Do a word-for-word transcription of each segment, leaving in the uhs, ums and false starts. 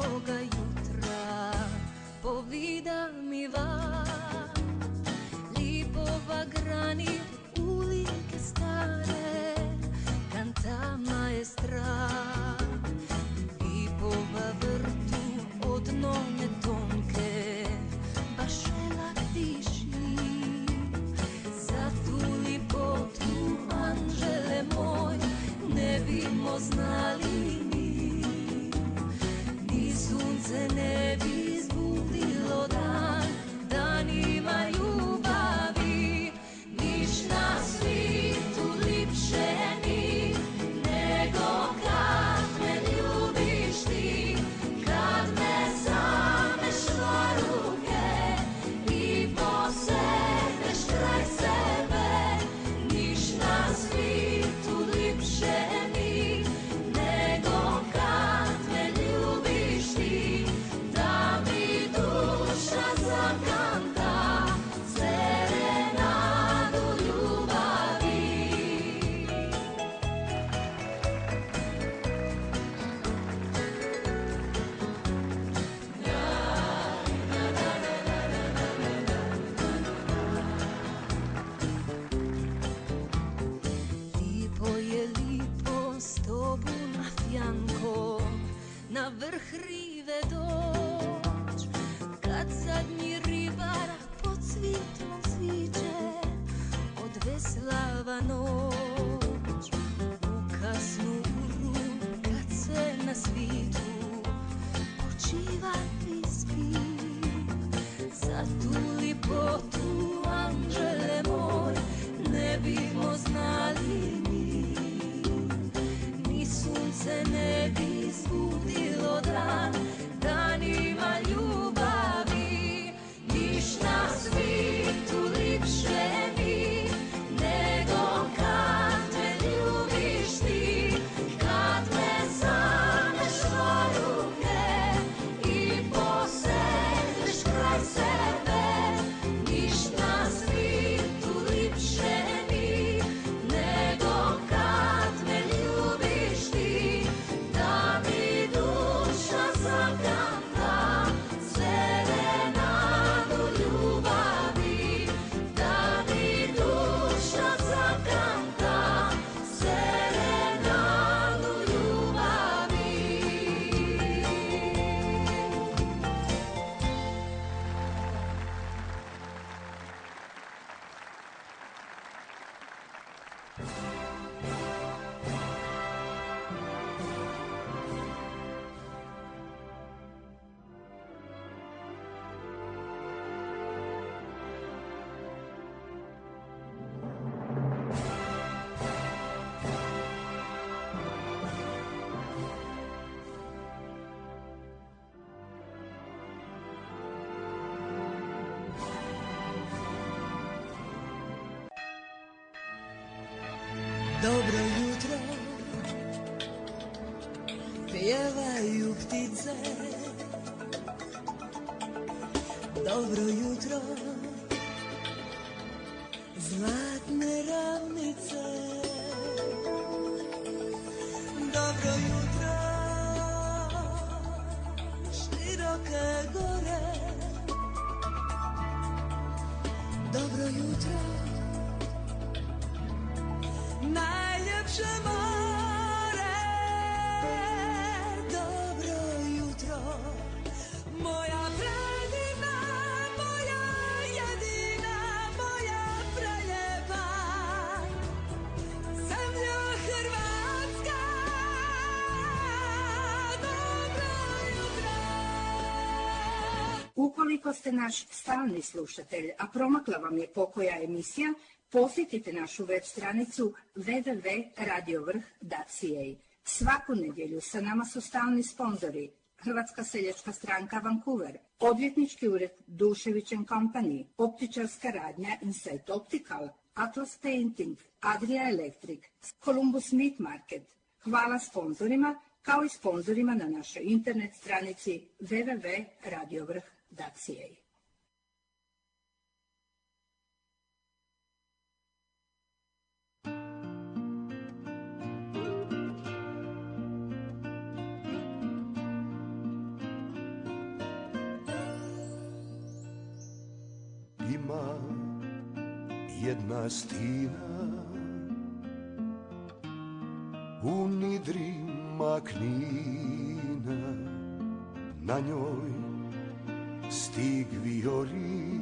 toga jutra povida mi van Lipova granit ulice stare canta maestra Lipova vrtu od none tonke baš šelak diši za tu lipotu anđele moj ne bimo znali mi ni sunce ne bi izbudilo dan danima ljubavi niš na svitu lipše mi nego kad me ljubiš ti kad me zameš na ruke i posedneš kraj sebe niš na svitu lipše mi nego kad me ljubiš ti da mi duša zakanta serenadu ljubavi. Lipo je lipo s tobu na fjanko na vrh rive doć kad zadnji ribar pod svitlom sviđe od veslava noć u kasnu uru kad se na svitu počiva i spi za tu lipotu anđele moj ne bimo znali mi ni sunce ne bi izbudilo dan danima ljubavi niš na svitu lipše mi nego kad me ljubiš ti kad me zameš na ruke i posedneš kraj sebe niš na svitu lipše mi nego kad me ljubiš ti da mi duša zakanta serenadu ljubavi da mi duša zakanta serenadu ljubavi. Dobro jutro, pjevaju ptice. Dobro jutro, zlatne ravnice. Dobro jutro, široke gore. Dobro jutro, najljepše more. Dobro jutro, moja predivna, moja jedina, moja preljepa zemljo Hrvatska. Dobro jutro. Ukoliko ste naš stalni slušatelj, a promakla vam je pokoja emisija, posjetite našu web stranicu w w w tačka radio vrh tačka c a. Svaku nedjelju sa nama su stalni sponzori Hrvatska seljačka stranka Vancouver, odvjetnički ured Dušević and Company, optičarska radnja Insight Optical, Atlas Painting, Adria Electric, Columbus Meat Market. Hvala sponzorima kao i sponzorima na našoj internet stranici w w w tačka radio vrh tačka c a. jedna stina u nidrima Knina, na njoj stig vijori,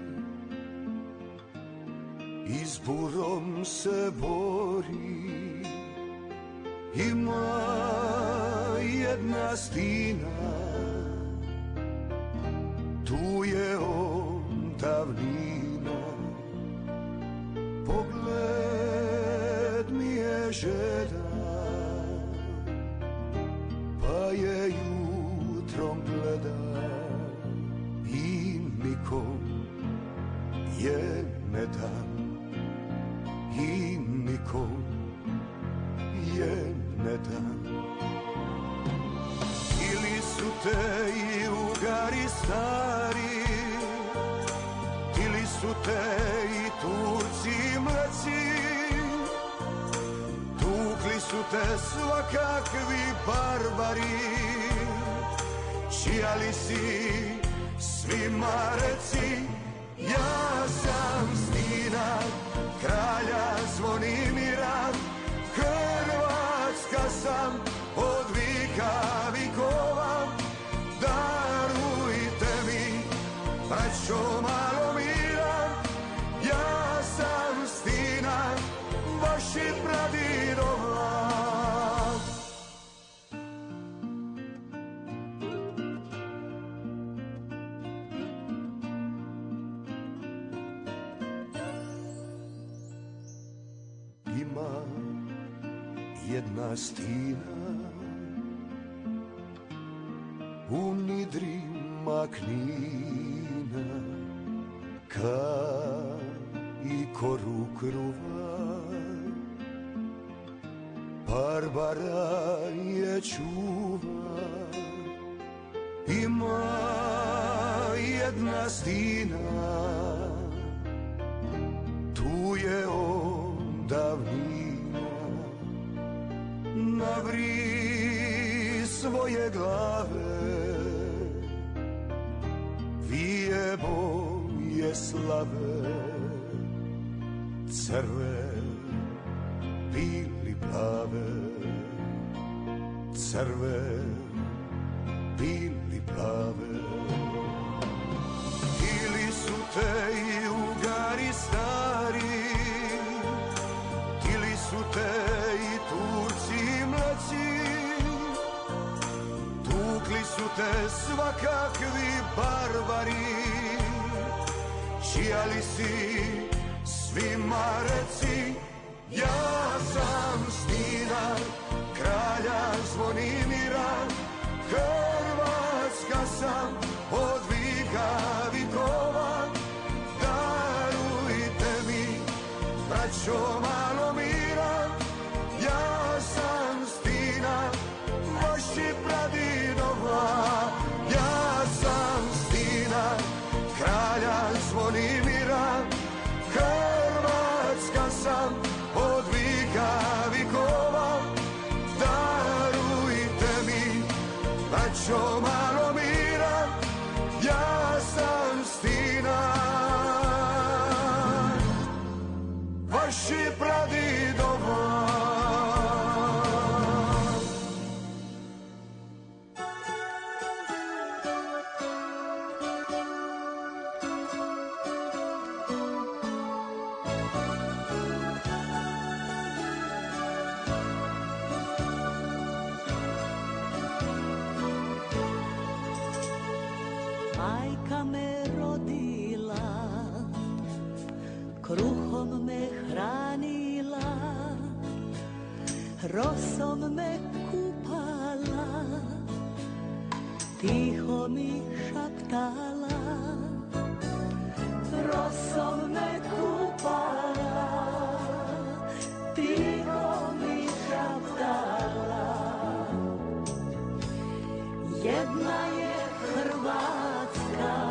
i s burom se bori. Ima jedna stina, tu je on davnina, pogled mi je žedan, pa je jutrom gleda i nikom je ne dan, i nikom je ne dan. Ili su te i Ugari stari, ili su te i Turci mleci, tukli su te svakakvi barbari, čija li si svima reci. Ja sam Stina, kralja Zvonimira, Hrvatska sam od vika vikova. Darujte mi, braćo, malo mira. Ja sam Stina, vaših pradidova. Ima jedna Stina u nidrima Knina, ka i koru kruva, Barbara je čuva. Ima jedna Stina, tu je on davnina, navri svoje glave, vije boje slave, crve, bili plave, crve, bili plave. Ili su te i Ugari stari, ili su te i Turci mlaci, tukli su te svakakvi barbari, čija li si svima reci. Ja sam Stina, kralja Zvonimira, Hrvatska sam od vika vikova. Darujte mi, braćo, malo mira. Ja sam Stina, vaših pradidova. Ja sam Stina, kralja Zvonimira, Hrvatska sam od vika vikova. Darujte mi, braćo, malo mira. Ja sam Stina, vaših pradidova. Majka me rodila, kruhom me hranila, rosom me kupala, tiho mi šaptala. Rosom me kupala, tiho mi šaptala. Jedna je Hrvatska,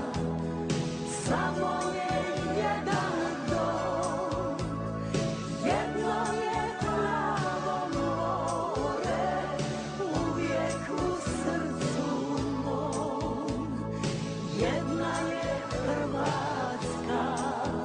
samo je jedan dom. Jedno je plavo more, uvijek u srcu mom. Jedna je Hrvatska,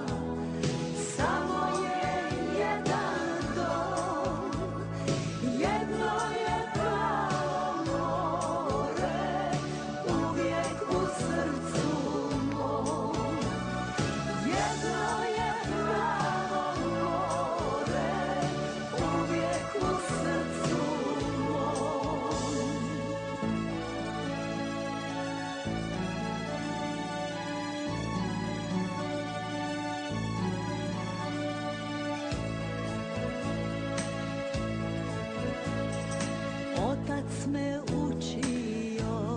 me učio,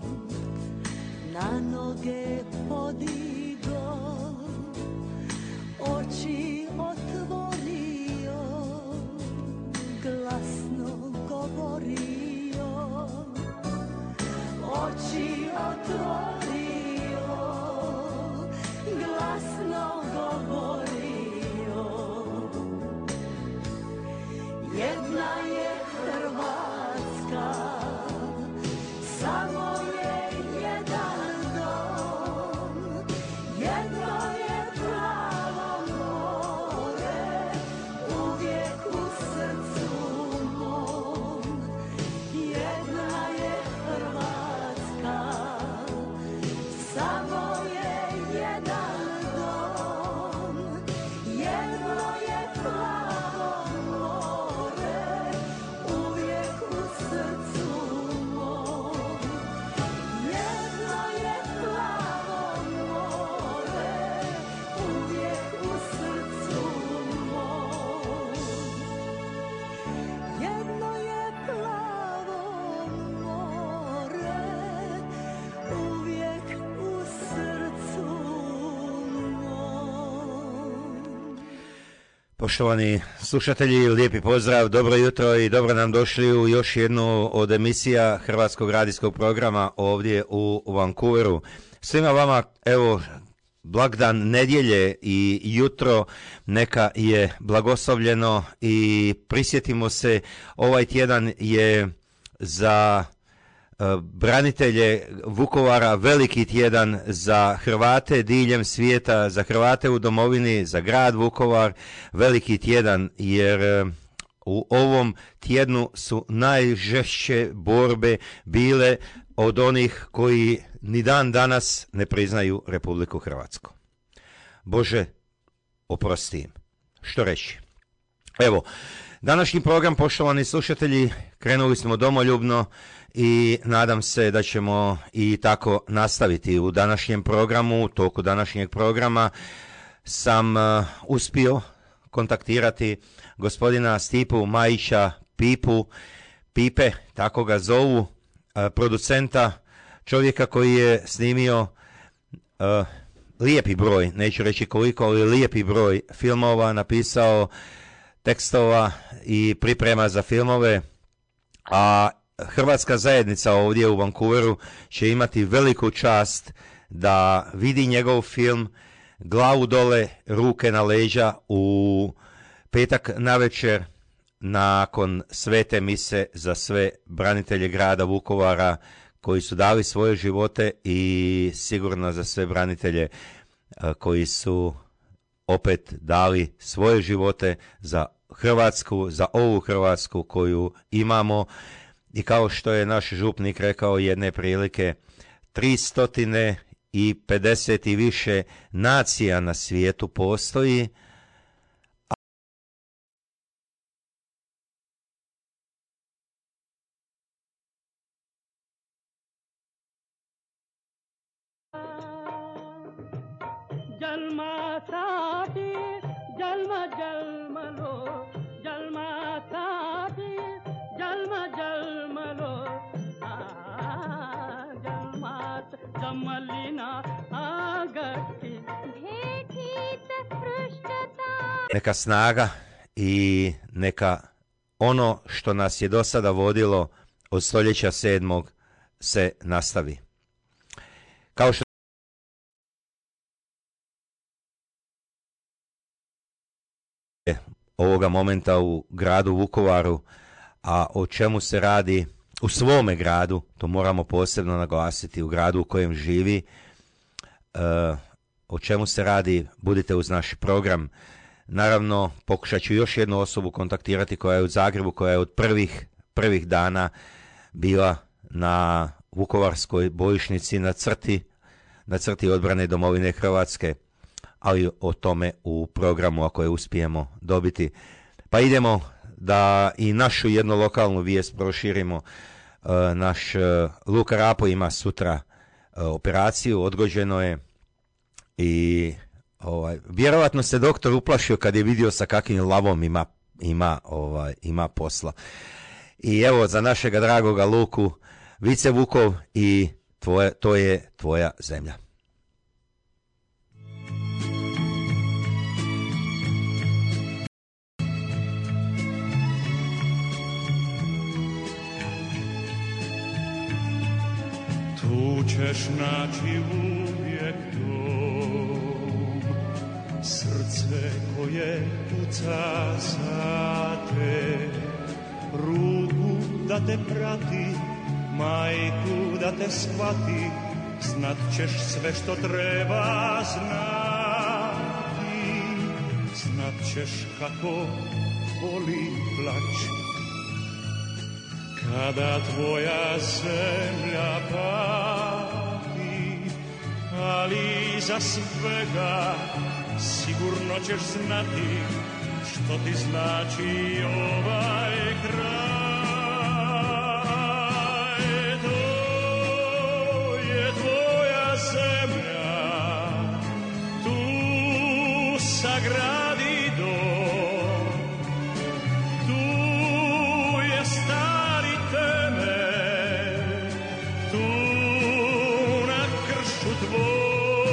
na noge podigo, oči otvorio, glasno govorio, oči otvorio, glasno govorio. Jedna je Hrvatska, samo je jedan dom, jedno je pravo more, uvijek u srcu mom. Jedna je Hrvatska, samo je jedan dom, jedno je pravo more, uvijek u srcu mom. Jedno je pravo more, uvijek u srcu mom. Jedno je plavo more, uvijek u srcu mom. Poštovani slušatelji, lijepi pozdrav, dobro jutro i dobro nam došli u još jednu od emisija Hrvatskog radijskog programa ovdje u Vancouveru. Svima vama, evo, blagdan nedjelje i jutro neka je blagoslovljeno i prisjetimo se, ovaj tjedan je za e, branitelje Vukovara veliki tjedan, za Hrvate diljem svijeta, za Hrvate u domovini, za grad Vukovar veliki tjedan, jer e, u ovom tjednu su najžešće borbe bile od onih koji ni dan danas ne priznaju Republiku Hrvatsku. Bože, oprosti im. Što reći? Evo, današnji program, poštovani slušatelji, krenuli smo domoljubno i nadam se da ćemo i tako nastaviti. U današnjem programu, u toku današnjeg programa sam uh, uspio kontaktirati gospodina Stipu Majića Pipu, Pipe, tako ga zovu, uh, producenta, čovjeka koji je snimio uh, lijepi broj, neću reći koliko, ali lijepi broj filmova, napisao tekstova i priprema za filmove, a hrvatska zajednica ovdje u Vancouveru će imati veliku čast da vidi njegov film Glavu dole, ruke na leđa u petak navečer nakon svete mise za sve branitelje grada Vukovara koji su dali svoje živote i sigurno za sve branitelje koji su opet dali svoje živote za Hrvatsku, za ovu Hrvatsku koju imamo. I kao što je naš župnik rekao jedne prilike, tristo pedeset i više nacija na svijetu postoji, జల్మాసాటి జల్మ జల్మలో జల్మాసాటి జల్మ జల్మలో ఆ జల్మాత జమలిన ఆగట్టి भेटीत पृष्ठता neka snaga i neka ono što nas je do sada vodilo od stoljeća sedmog se nastavi. Kao što je ovoga momenta u gradu Vukovaru, a o čemu se radi u svome gradu, to moramo posebno naglasiti, u gradu u kojem živi, uh, o čemu se radi, budite uz naš program. Naravno, pokušat ću još jednu osobu kontaktirati koja je u Zagrebu, koja je od prvih, prvih dana bila na Vukovarskoj bojišnici na crti, na crti odbrane domovine Hrvatske, ali o tome u programu ako je uspijemo dobiti. Pa idemo da i našu jednu lokalnu vijest proširimo. E, naš e, Luka Rapo ima sutra e, operaciju, odgođeno je i ovaj, vjerovatno se doktor uplašio kad je vidio sa kakvim lavom ima, ima, ovaj, ima posla. I evo za našega dragoga Luku, Vice Vukov i tvoje, to je tvoja zemlja. Tu ćeš naći uvijek dom, srce koje puca za te, ruku da te prati, majku da te shvati, znat ćeš sve što treba znati, znat ćeš kako boli plać. Kada tvoja zemlja pati, ali za svega sigurno ćeš znati što ti znači ovaj kraj. To je tvoja zemlja, tu sagradi dom, tu je stari temelj, tu na kršu tvoj.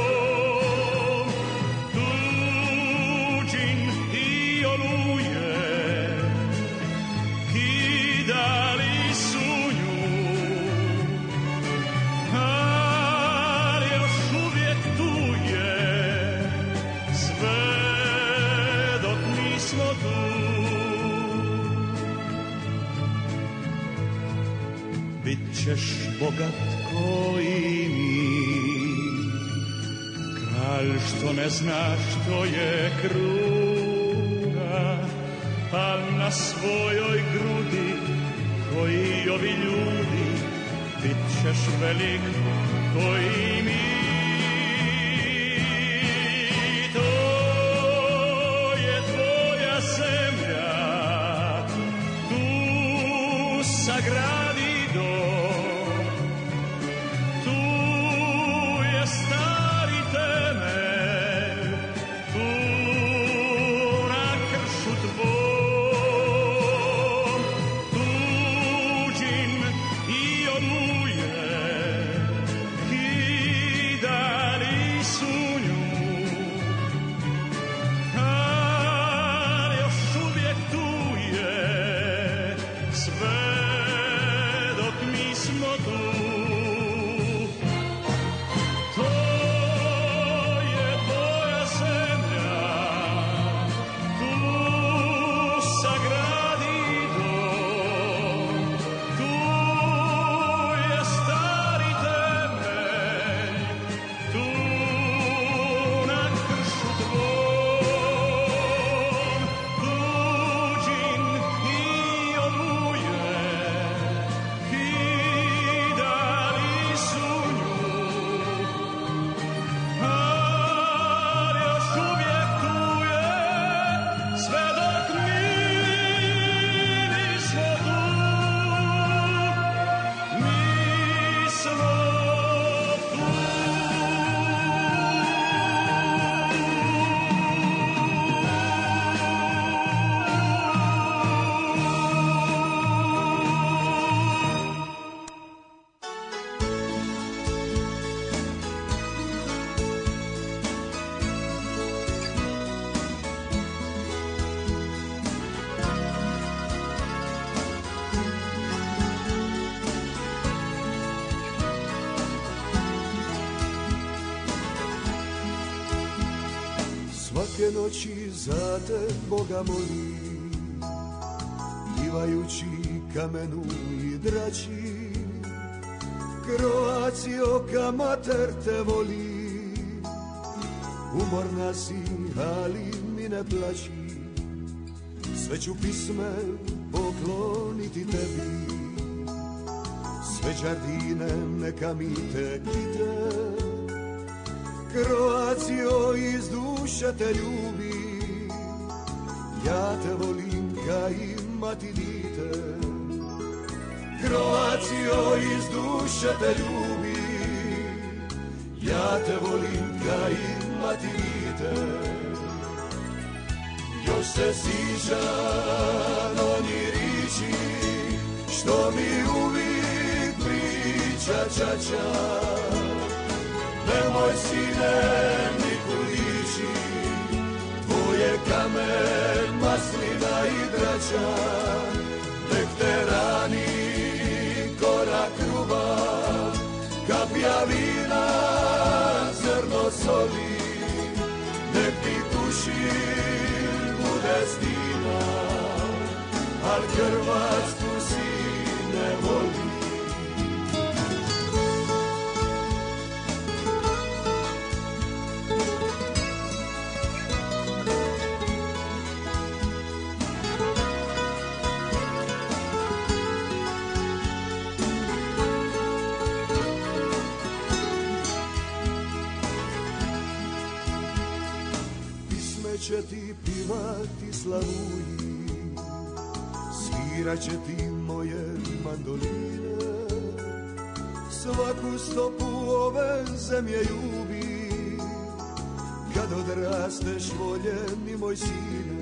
Bit ćeš bogat koji mi, kralj što ne zna što je kruna, a na svojoj grudi koji ovi ljudi, bit ćeš velik koji mi. To je tvoja zemlja, tu sagradi. Svake noći za te Boga molim, divajući kamenu i drači. Croacio, ka mater te voli, umorna si, ali mi ne plaći. Sve ću pisme pokloniti tebi, sve đardine neka mi te kite. Croacio, iz duše te ljubi, ja te volim ka i mati dite. Croacio, iz duše te ljubi, ja te volim ka i mati dite. Još se sjećam onih riječi što mi uvijek priča čača. Nemoj sine nikud ići, tvoje kamen, maslina i drača. Nek te rani korak kruva, kapija vina, zrno soli. Nek ti kušin bude stina, al Hrvatsku si ne voli. Će ti pivati slavuji, svirat će ti moje mandoline. Svaku stopu ove zemlje ljubi, kad odrasteš voljeni moj sine.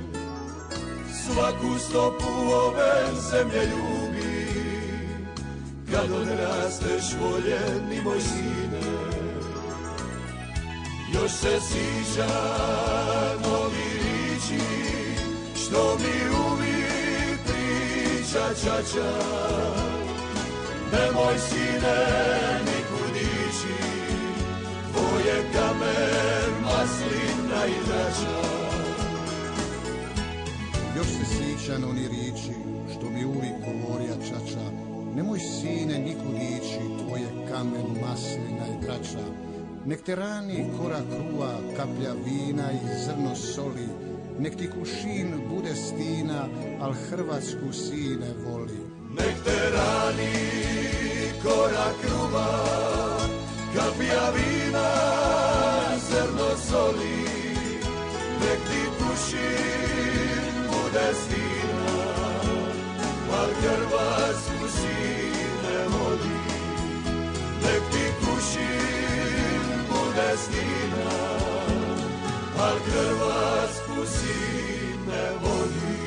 Svaku stopu ove zemlje ljubi, kad odrasteš voljeni moj sine. Još se sjeća novi riči, što mi uvijek priča čača. Nemoj sine nikud ići, tvoje kamen, maslina i drača. Još se sjećan oni riči, što mi uvijek govorija čača. Nemoj sine nikud ići, tvoje kamen, maslina i drača. Nek te rani korak kruva, kaplja vina i zrno soli. Nek ti kušin bude stina, al Hrvatsku sine voli. Nek te rani korak kruva, kaplja vina, zrno soli. Nek ti kušin bude stina, al Hrvatsku sine voli. Nek ti kušin bude stina, al Hrvatsku sine voli.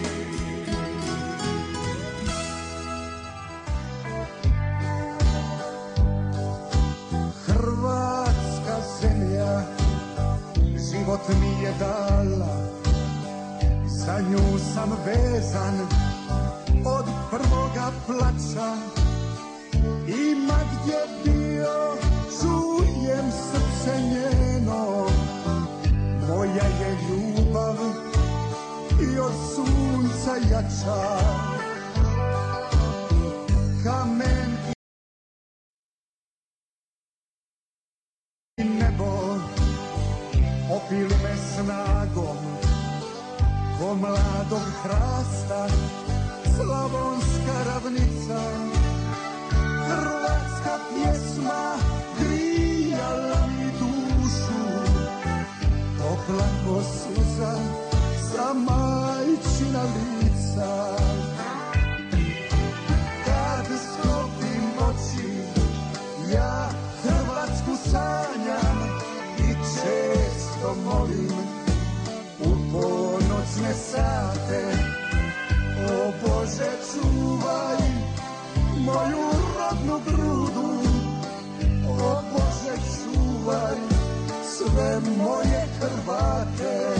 Hrvatska zemlja život mi je dala, za nju sam vezan od prvoga plača. Ima gdje bio, čujem srce njeno, moja je ljubav i od sunca jača. Kamen i nebo opili me snagom, ko mladog hrasta, slavonska ravnica. Hrvatska pjesma grijala mi dušu, topla ko suza sa majčina lica. Kad sklopim oči, ja Hrvatsku sanjam i često molim u ponoćne sate. O Bože, čuvaj moju rodnu grudu, o Bože, čuvaj sve moje Hrvate.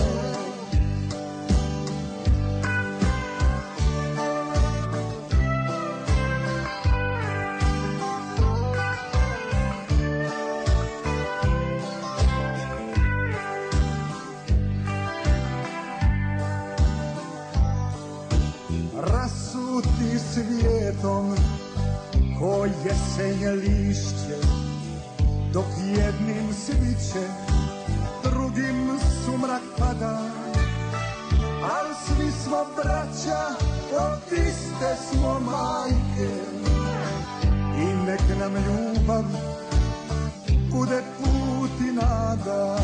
Rasuti svijetom ko jesenje lišće, dok jednim sviće, drugim sumrak pada. Al svi smo braća, od iste smo majke, i nek nam ljubav bude put i nada.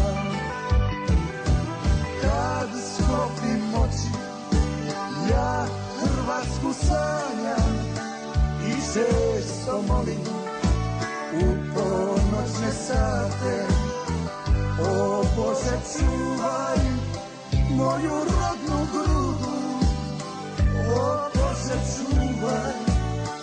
Kad sklopim oči, ja Hrvatsku sanjam i često molim u ponoćne sate. O Bože, čuvaj moju rodnu grudu, o Bože, čuvaj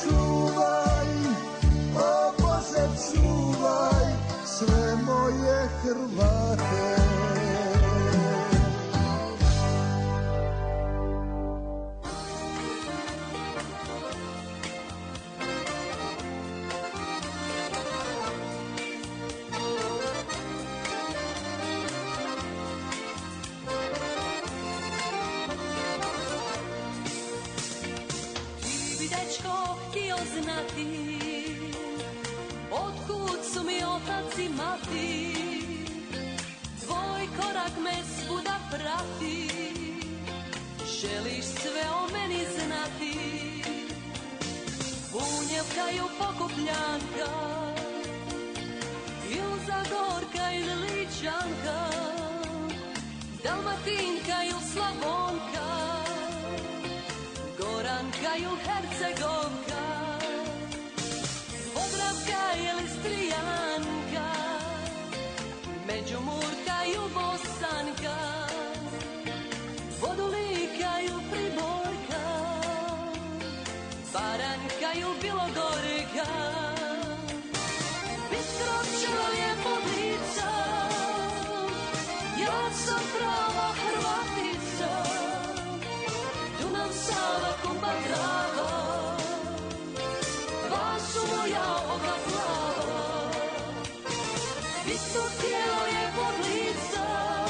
čuvaj, o Bože čuvaj sve moje Hrvate. Znati otkud su mi otac i mati, tvoj korak me svuda prati, želiš sve o meni znati. Bunjevka i Pokupljanka, il Zagorka ili Ličanka, Dalmatinka il Slavonka, Goranka il Hercegovka, Podravka ili Strijanka, Međumurka ili Bosanka, Vodulika ili Priborka, Baranka ili Bilogorka, Bitrovčeva lijepog lica, ja sam prava Hrvatica, Dunav, Sava, Kupa, Drava, dva su moja oba plava. Isto tijelo lijepog lica,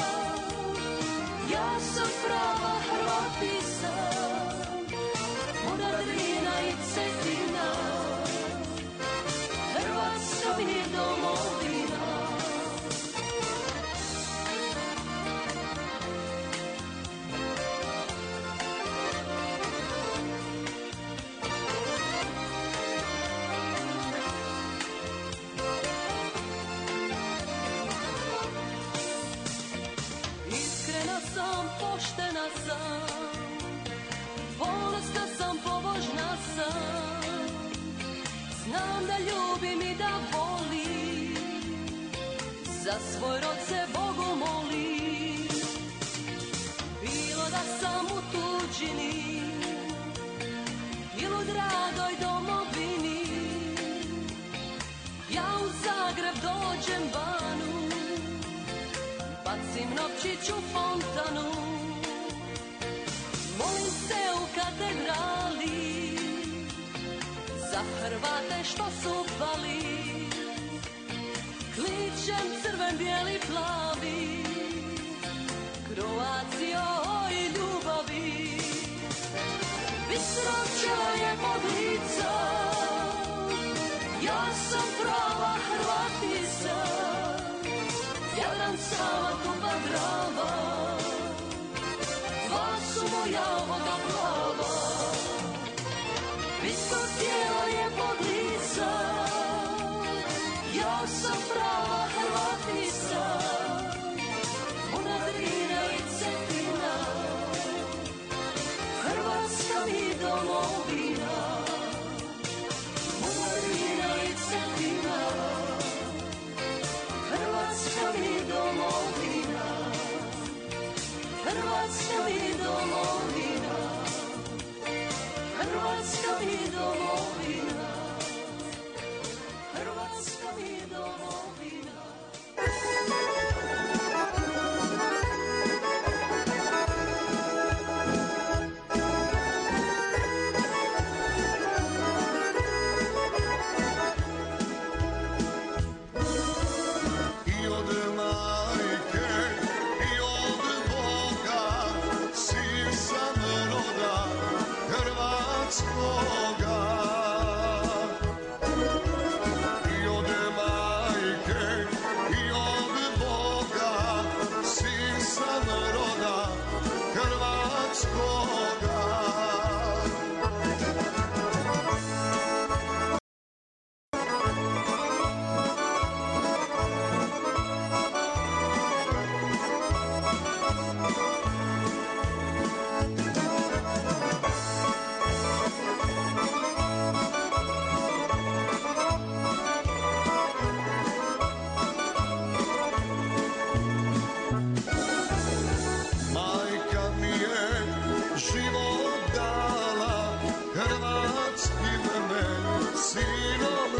ja sam prava Hrvatica, moja Drina i Cetina, Hrvatska mi je domovina. Iskrena sam, poštena sam, ponosna sam, pobožna sam, znam da ljubim i da volim, za svoj rod se Bogu molim. Bilo da sam u tuđini ili u dragoj domovini, ja u Zagreb dođem vanu, bacim novčić u fontanu, molim se u katedrali za Hrvate što su pali, kličem crven, bijeli, plavi, Kroacijo i ljubavi. Bitrovčeva lijepog lica, ja sam prava Hrvatica, Jadran, Sava, Kupa, Drava, dva su moja oba plava. Isto tijelo lijepog lica, ja sam prava Hrvatica, moja Drina i Cetina, Hrvatska mi domovina. Moja Drina i Cetina, Hrvatska mi domovina, Hrvatska mi domovina, Hrvatska mi domovina.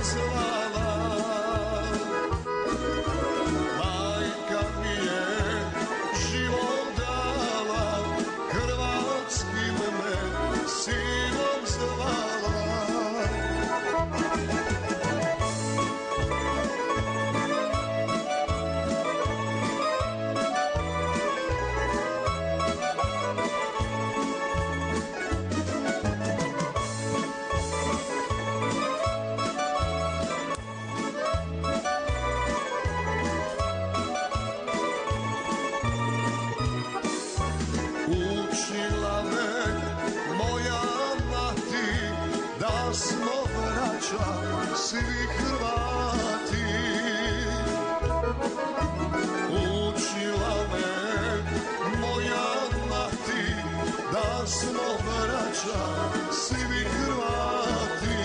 zvala. Majka mi je život dala, hrvatskim me sinom zvala. Učila me moja mati da smo braća svi Hrvati. Učila me moja mati da smo braća svi Hrvati.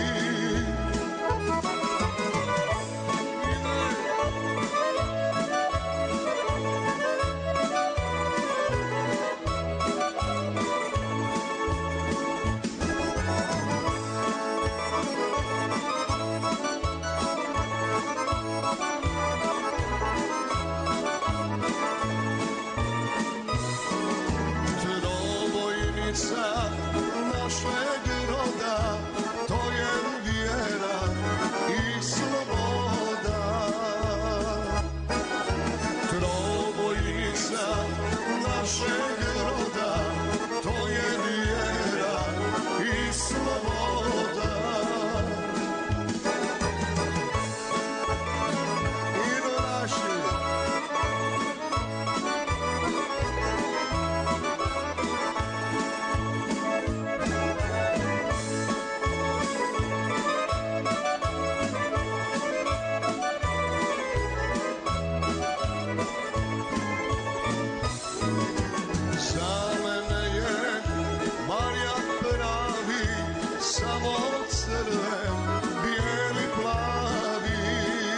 Trobojnica našeg roda, to je vjera i sloboda. Trobojnica našeg roda, to je vjera i sloboda. Idu naši. Za mene je Marija pravi, samo crven, bijeli, plavi.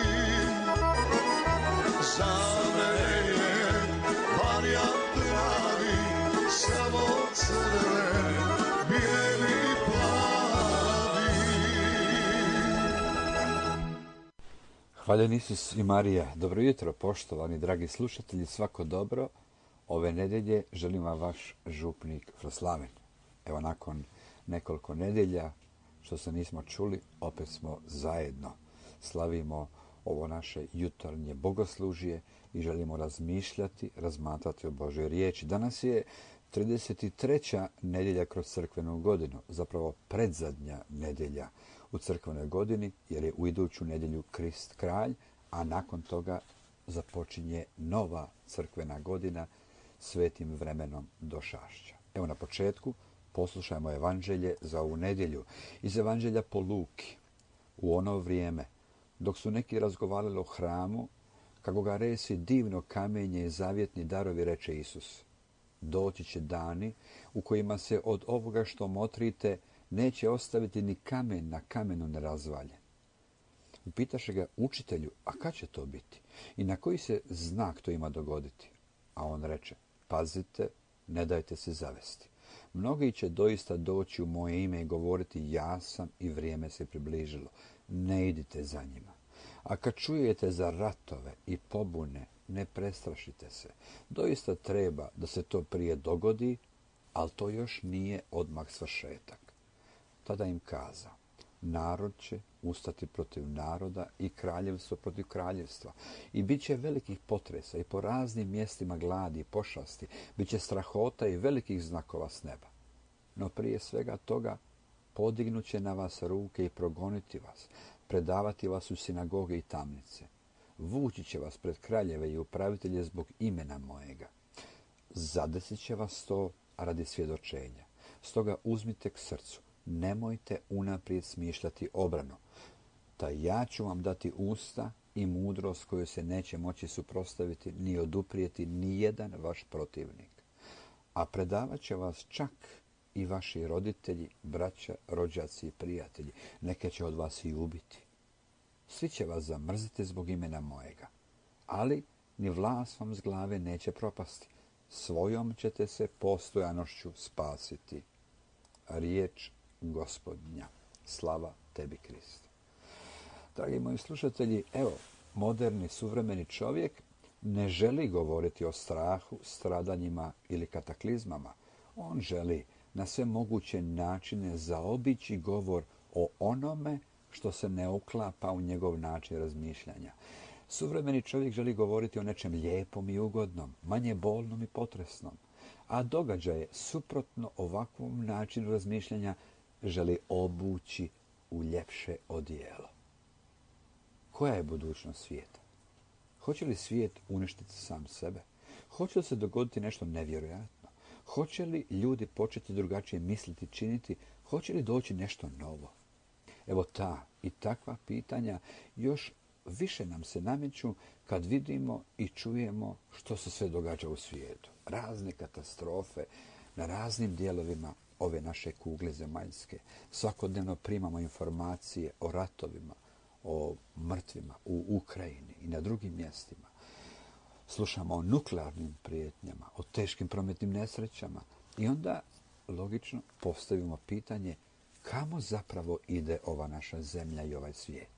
Za mene je Marija pravi, samo crven, bijeli, plavi. Hvaljen Isus i Marija. Dobro jutro, poštovani dragi slušatelji, svako dobro. Ove nedelje želim vam vaš župnik Proslaven. Evo, nakon nekoliko nedelja što se nismo čuli, opet smo zajedno. Slavimo ovo naše jutarnje bogoslužje i želimo razmišljati, razmatrati o Božoj riječi. Danas je trideset treća nedjelja kroz crkvenu godinu, zapravo predzadnja nedjelja u crkvenoj godini, jer je u iduću nedjelju Krist kralj, a nakon toga započinje nova crkvena godina svetim vremenom došašća. Evo, na početku poslušajmo evanđelje za ovu nedjelju iz evanđelja po Luki. U ono vrijeme, dok su neki razgovarali o hramu, kako ga resi divno kamenje i zavjetni darovi, reče Isus: doći će dani u kojima se od ovoga što motrite neće ostaviti ni kamen na kamenu nerazvaljen. Upitaše ga: učitelju, a kad će to biti? I na koji se znak to ima dogoditi? A on reče: pazite, ne dajte se zavesti. Mnogi će doista doći u moje ime i govoriti: ja sam i vrijeme se približilo. Ne idite za njima. A kad čujete za ratove i pobune, ne prestrašite se. Doista treba da se to prije dogodi, ali to još nije odmah svršetak. Tada im kazao: narod će ustati protiv naroda i kraljevstvo protiv kraljevstva. I bit će velikih potresa i po raznim mjestima gladi i pošasti. Biće strahota i velikih znakova s neba. No prije svega toga podignut će na vas ruke i progoniti vas, predavati vas u sinagoge i tamnice. Vući će vas pred kraljeve i upravitelje zbog imena mojega. Zadesit će vas to radi svjedočenja. Stoga uzmite k srcu. Nemojte unaprijed smišljati obranu. taj ja ću vam dati usta i mudrost koju se neće moći suprotstaviti ni oduprijeti ni jedan vaš protivnik. A predavat će vas čak i vaši roditelji, braća, rođaci i prijatelji. Neke će od vas i ubiti. Svi će vas zamrziti zbog imena mojega. Ali ni vlas vam s glave neće propasti. Svojom ćete se postojanošću spasiti. Riječ Gospodnja. Slava tebi, Kriste. Dragi moji slušatelji, evo, moderni, suvremeni čovjek ne želi govoriti o strahu, stradanjima ili kataklizmama. On želi na sve moguće načine zaobići govor o onome što se ne uklapa u njegov način razmišljanja. Suvremeni čovjek želi govoriti o nečem lijepom i ugodnom, manje bolnom i potresnom, a događaje suprotno ovakvom načinu razmišljanja želi obući u ljepše odijelo. Koja je budućnost svijeta? Hoće li svijet uništiti sam sebe? Hoće li se dogoditi nešto nevjerojatno? Hoće li ljudi početi drugačije misliti, činiti? Hoće li doći nešto novo? Evo ta i takva pitanja još više nam se nameću kad vidimo i čujemo što se sve događa u svijetu. Razne katastrofe na raznim dijelovima ove naše kugle zemaljske. Svakodnevno primamo informacije o ratovima, o mrtvima u Ukrajini i na drugim mjestima. Slušamo o nuklearnim prijetnjama, o teškim prometnim nesrećama i onda logično postavimo pitanje kamo zapravo ide ova naša zemlja i ovaj svijet.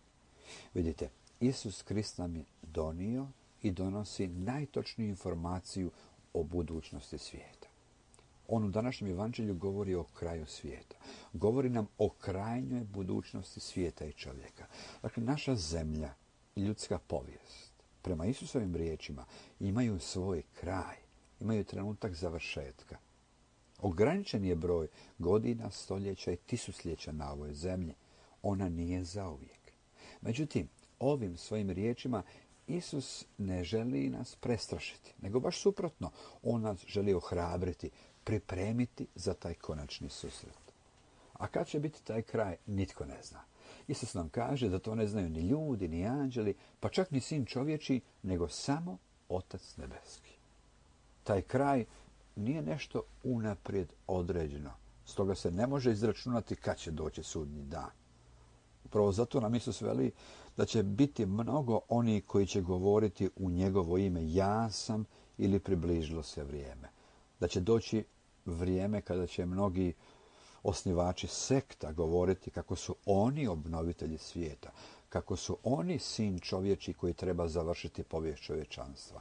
Vidite, Isus Krist nam je donio i donosi najtočniju informaciju o budućnosti svijeta. On u današnjem evanđelju govori o kraju svijeta. Govori nam o krajnjoj budućnosti svijeta i čovjeka. Dakle, naša zemlja i ljudska povijest, prema Isusovim riječima, imaju svoj kraj, imaju trenutak završetka. Ograničen je broj godina, stoljeća i tisućljeća na ovoj zemlji. Ona nije zauvijek. Međutim, ovim svojim riječima Isus ne želi nas prestrašiti, nego baš suprotno. On nas želi ohrabriti, pripremiti za taj konačni susret. A kad će biti taj kraj, nitko ne zna. Isus nam kaže da to ne znaju ni ljudi, ni anđeli, pa čak ni sin čovječiji, nego samo Otac nebeski. Taj kraj nije nešto unaprijed određeno. Stoga se ne može izračunati kad će doći sudnji dan. Upravo zato nam Isus veli da će biti mnogo oni koji će govoriti u njegovo ime ja sam ili približilo se vrijeme. Da će doći vrijeme kada će mnogi osnivači sekta govoriti kako su oni obnovitelji svijeta, kako su oni sin čovječi koji treba završiti povijest čovječanstva.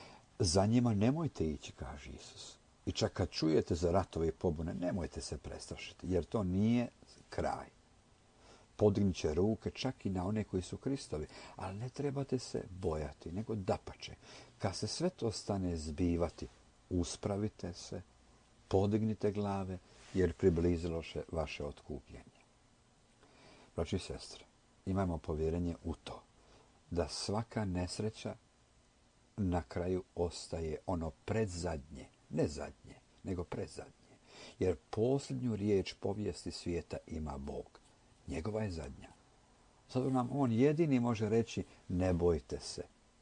Za njima nemojte ići, kaže Isus. I čak kad čujete za ratove i pobune, nemojte se prestrašiti, jer to nije kraj. Podignut će ruke čak i na one koji su Kristovi, ali ne trebate se bojati, nego dapače. Kad se sve to stane zbivati, uspravite se, podignite glave, jer približilo se vaše otkupljenje. Braći i sestre, imamo povjerenje u to da svaka nesreća na kraju ostaje ono predzadnje, ne zadnje, nego predzadnje. Jer posljednju riječ povijesti svijeta ima Bog. Njegova je zadnja. Zato nam on jedini može reći ne bojte se,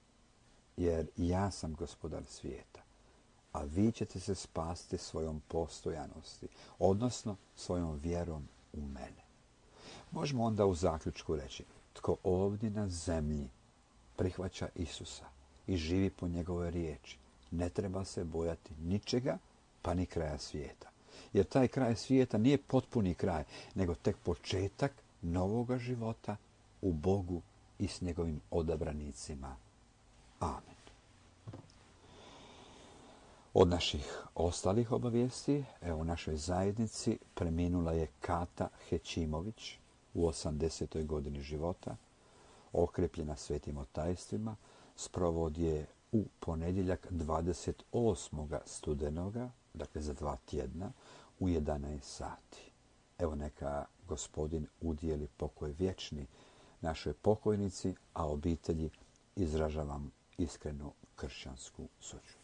jer ja sam gospodar svijeta, a vi ćete se spasti svojom postojanosti, odnosno svojom vjerom u mene. Možemo onda u zaključku reći, tko ovdje na zemlji prihvaća Isusa i živi po njegovoj riječi, ne treba se bojati ničega, pa ni kraja svijeta. Jer taj kraj svijeta nije potpuni kraj, nego tek početak novoga života u Bogu i s njegovim odabranicima. Amen. Od naših ostalih obavijesti, evo u našoj zajednici preminula je Kata Hećimović u osamdesetoj godini života, okrepljena svetim otajstvima, sprovod je u ponedjeljak dvadeset osmog studenoga, dakle za dva tjedna, u jedanaest sati. Evo neka Gospodin udijeli pokoj vječni našoj pokojnici, a obitelji izražavam iskrenu kršćansku sućut.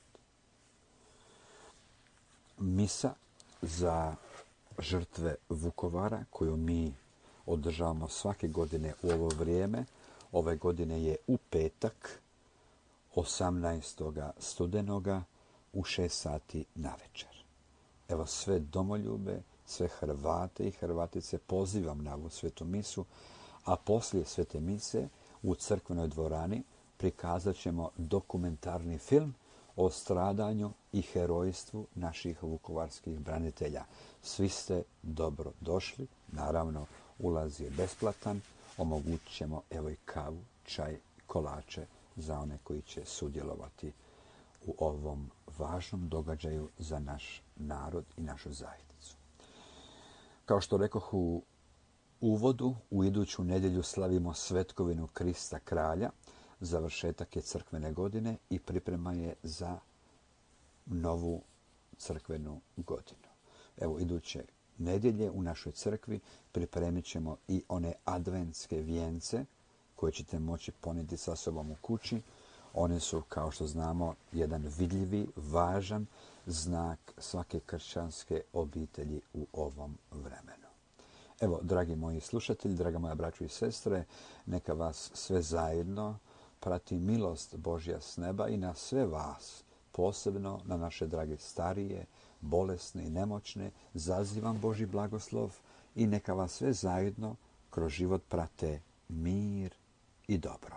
Misa za žrtve Vukovara, koju mi održavamo svake godine u ovo vrijeme, ove godine je u petak, osamnaestog studenoga u šest sati navečer. Evo sve domoljube, sve Hrvate i Hrvatice pozivam na ovu svetu misu, a poslije svete mise u crkvenoj dvorani prikazat ćemo dokumentarni film o stradanju i herojstvu naših vukovarskih branitelja. Svi ste dobro došli, naravno ulaz je besplatan, omogućit ćemo evo i kavu, čaj, kolače za one koji će sudjelovati u ovom važnom događaju za naš narod i našu zajednicu. Kao što rekoh u uvodu, u iduću nedjelju slavimo svetkovinu Krista kralja, završetak je crkvene godine i priprema je za novu crkvenu godinu. Evo, iduće nedjelje u našoj crkvi pripremit ćemo i one adventske vijence koje ćete moći ponijeti sa sobom u kući. One su, kao što znamo, jedan vidljivi, važan znak svake kršćanske obitelji u ovom vremenu. Evo, dragi moji slušatelji, draga moja braćo i sestre, neka vas sve zajedno prati milost Božja s neba i na sve vas, posebno na naše drage starije, bolesne i nemoćne, zazivam Božji blagoslov i neka vas sve zajedno kroz život prate mir i dobro.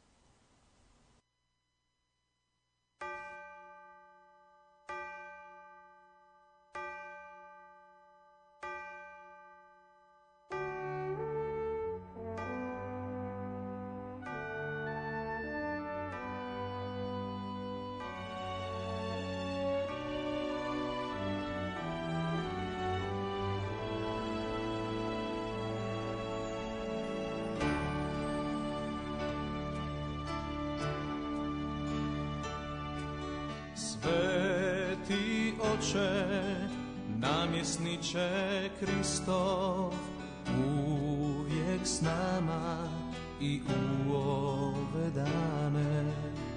Sveti Oče, namjesniče Kristov, uvijek s nama i u ove dane.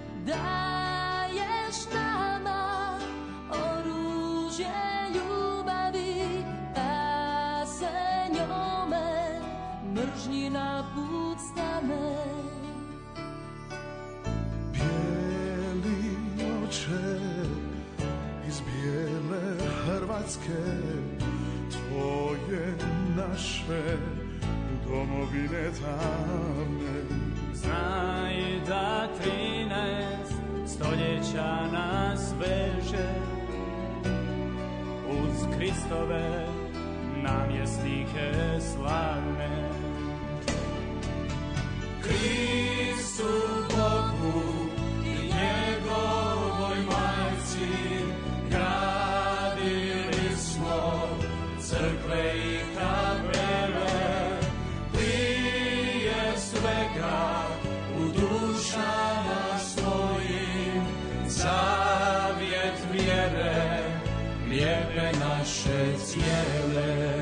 Daješ nama oružje ljubavi, pa se njome mržnji na put stane. Bijeli Oče iz bijele Hrvatske, tvoje naše domovine tamne. Znaj da trinaest stoljeća nas veže uz Kristove namjesnike slavne. Kristu Bogu i njegovoj majci gradili smo crkve i kapele, prije svega u dušama svojim zavjet vjere lijepe naše cijele.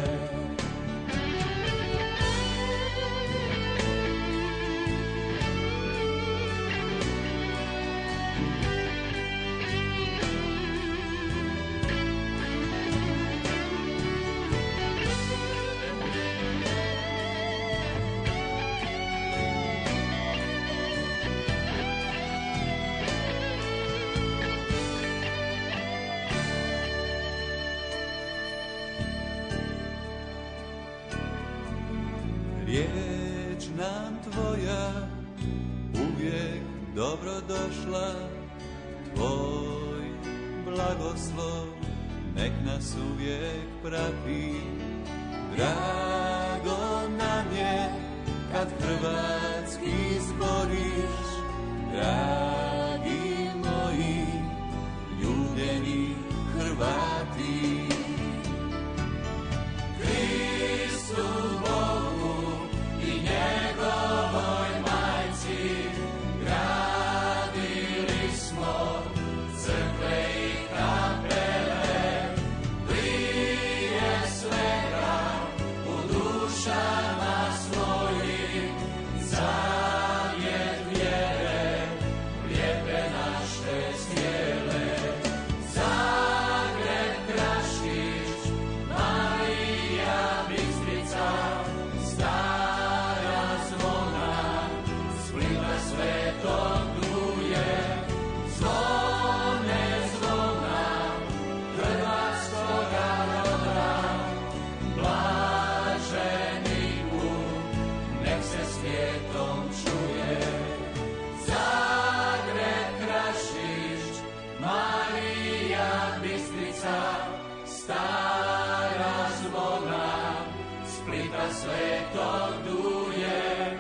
Riječ nam tvoja uvijek dobro došla, tvoj blagoslov nek nas uvijek prati. Drago nam je kad hrvatski zboriš, dragi moji ljubljeni Hrvati. Kristu Bogu i njegovoj majci gradili smo crkve i kapele, prije svega u dušama svojim zavjet vjere lijepe naše stijele. Zagreb, Krašić, Marija Bistrica, Stara Zvona, Splita Svetog Duje, zvone zvona hrvatskoga roda, blaženi put nek se svijetom čuje. Zagreb, Krašić, Marija Bistrica, Stara Zvona, Splita Svetog Duje,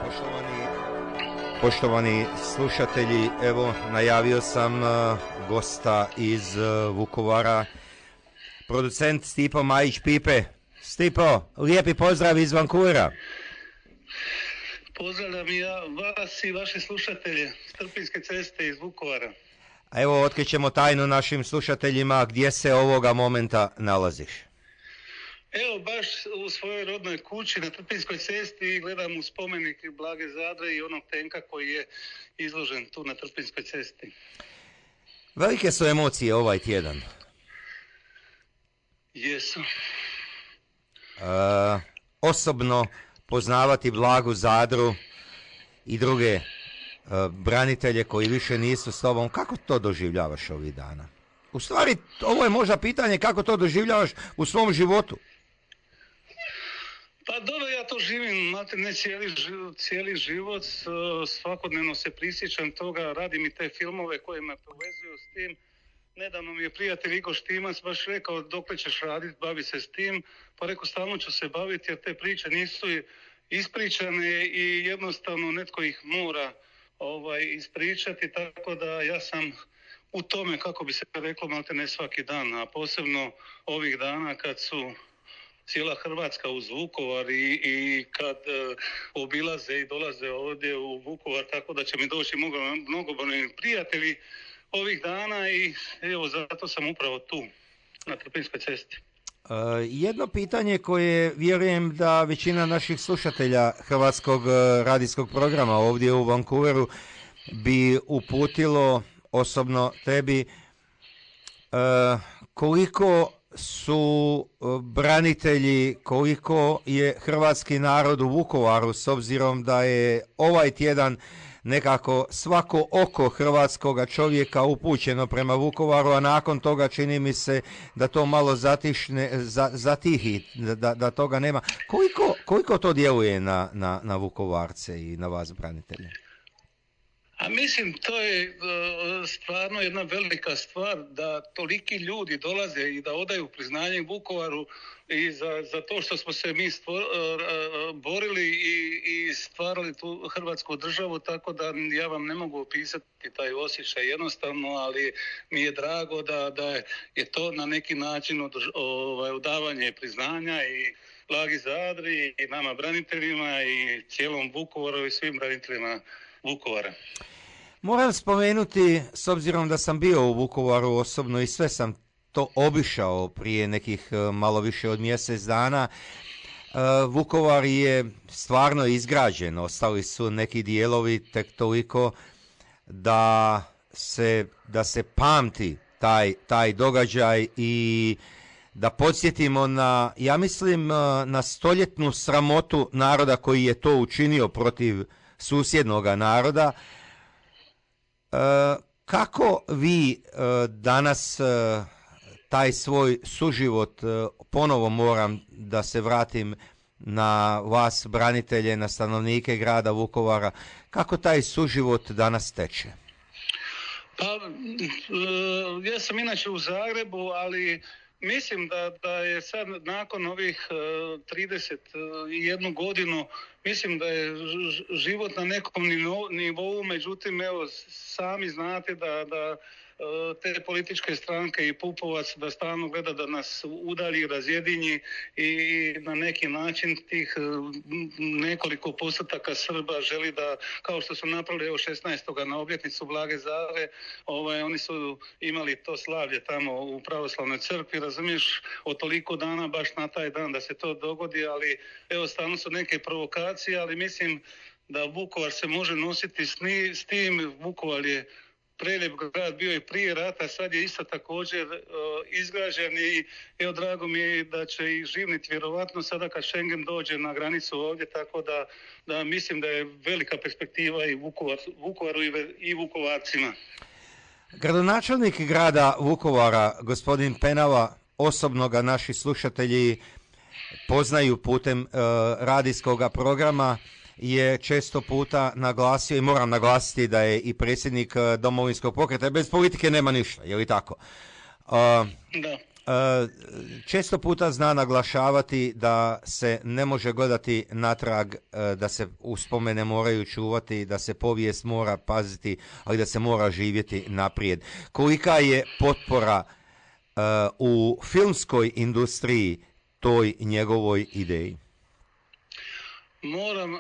Poštovani, poštovani slušatelji, evo najavio sam uh, gosta iz uh, Vukovara, producent Stipo Majić-Pipe. Stipo, lijepi pozdrav iz Vancouvera. Pozdravljam ja vas i vaše slušatelje s Trpinjske ceste iz Vukovara. Evo, otkrićemo tajnu našim slušateljima gdje se ovoga momenta nalaziš. Evo, baš u svojoj rodnoj kući na Trpinjskoj cesti gledam u spomenik Blage Zadre i onog tenka koji je izložen tu na Trpinjskoj cesti. Velike su emocije ovaj tjedan. Jesu. E, osobno poznavati Blagu Zadru i druge e, branitelje koji više nisu s tobom, kako to doživljavaš ovih dana? U stvari, ovo je možda pitanje kako to doživljavaš u svom životu. Pa dobro, ja to živim, znate, ne cijeli, cijeli život, svakodnevno se prisjećam toga, radim i te filmove koje me povezuju s tim. Nedavno mi je prijatelj Igor Štimac baš rekao dokle ćeš raditi, bavi se s tim, pa rekao stalno ću se baviti jer te priče nisu ispričane i jednostavno netko ih mora ovaj, ispričati, tako da ja sam u tome, kako bi se reklo, malte ne svaki dan, a posebno ovih dana kad su cijela Hrvatska uz Vukovar i, i kad uh, obilaze i dolaze ovdje u Vukovar, tako da će mi doći mnogo, mnogobrojni prijatelji ovih dana i evo zato sam upravo tu na Trpinjskoj cesti. Uh, jedno pitanje koje vjerujem da većina naših slušatelja hrvatskog uh, radijskog programa ovdje u Vancouveru bi uputilo osobno tebi, uh, koliko su branitelji, koliko je hrvatski narod u Vukovaru, s obzirom da je ovaj tjedan nekako svako oko hrvatskoga čovjeka upućeno prema Vukovaru, a nakon toga čini mi se da to malo zatišne, za, zatihi, da, da toga nema. Koliko, koliko to djeluje na, na, na Vukovarce i na vas branitelje? A mislim, to je uh, stvarno jedna velika stvar da toliki ljudi dolaze i da odaju priznanje Vukovaru i za, za to što smo se mi stvor, uh, borili i, i stvarali tu Hrvatsku državu, tako da ja vam ne mogu opisati taj osjećaj jednostavno, ali mi je drago da, da je to na neki način od, ovaj, odavanje priznanja i Blagi Zadri i nama braniteljima i cijelom Vukovaru i svim braniteljima Vukovara. Moram spomenuti, s obzirom da sam bio u Vukovaru osobno i sve sam to obišao prije nekih malo više od mjesec dana, Vukovar je stvarno izgrađen, ostali su neki dijelovi tek toliko da se, da se pamti taj, taj događaj i da podsjetimo na, ja mislim, na stoljetnu sramotu naroda koji je to učinio protiv susjednoga naroda. E, kako vi e, danas e, taj svoj suživot, e, ponovo moram da se vratim na vas branitelje, na stanovnike grada Vukovara, kako taj suživot danas teče? Pa, e, ja sam inače u Zagrebu, ali mislim da, da je sad nakon ovih uh, trideset jednu godinu, mislim da je život na nekom nivou, međutim, evo, sami znate da, da te političke stranke i Pupovac da stalno gleda da nas udalji, razjedinji i na neki način tih nekoliko postotaka Srba želi da, kao što su napravili evo šesnaestoga na obljetnicu Blage Zadre, ovaj, oni su imali to slavlje tamo u pravoslavnoj crkvi, razumiješ, od toliko dana baš na taj dan da se to dogodi, ali evo stalno su neke provokacije, ali mislim da Vukovar se može nositi s, ni, s tim. Vukovar je prelijep grad, bio i prije rata, sad je isto također uh, izgrađen i evo drago mi je da će i živniti vjerovatno sada kad Schengen dođe na granicu ovdje, tako da, da mislim da je velika perspektiva i Vukovar, Vukovaru i, i Vukovarcima. Gradonačelnik grada Vukovara, gospodin Penava, osobno ga naši slušatelji poznaju putem uh, radijskog programa, je često puta naglasio i moram naglasiti da je i predsjednik Domovinskog pokreta, bez politike nema ništa, je li tako? Uh, da. često puta zna naglašavati da se ne može gledati natrag, da se uspomene moraju čuvati, da se povijest mora paziti, ali da se mora živjeti naprijed. Kolika je potpora u filmskoj industriji toj njegovoj ideji? Moram uh,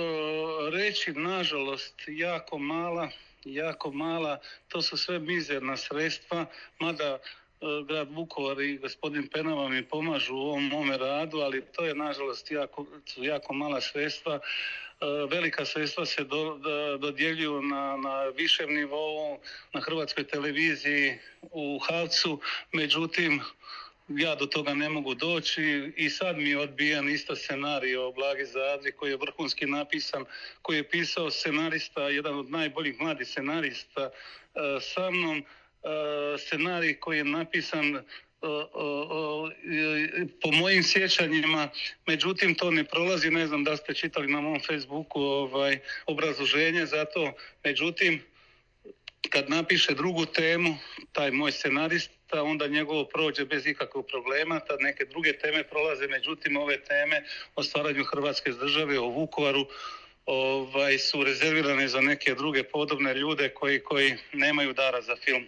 reći, nažalost, jako mala, jako mala, to su sve mizerna sredstva, mada uh, grad Vukovar i gospodin Penava mi pomažu u ovom mome radu, ali to je nažalost jako, jako mala sredstva. Uh, velika sredstva se do, do, dodjeljuju na, na višem nivou, na Hrvatskoj televiziji, u HAVC-u, međutim, ja do toga ne mogu doći i sad mi je odbijan isto scenarij o Blagi Zadri koji je vrhunski napisan, koji je pisao scenarista, jedan od najboljih mladih scenarista uh, sa mnom, uh, scenarij koji je napisan uh, uh, uh, po mojim sjećanjima, međutim to ne prolazi, ne znam da ste čitali na mom Facebooku ovaj, obrazloženje za to, međutim kad napiše drugu temu, taj moj scenarist, onda njegovo prođe bez ikakvog problema, tad neke druge teme prolaze, međutim ove teme o stvaranju Hrvatske države, o Vukovaru, ovaj, su rezervirane za neke druge podobne ljude koji, koji nemaju dara za film.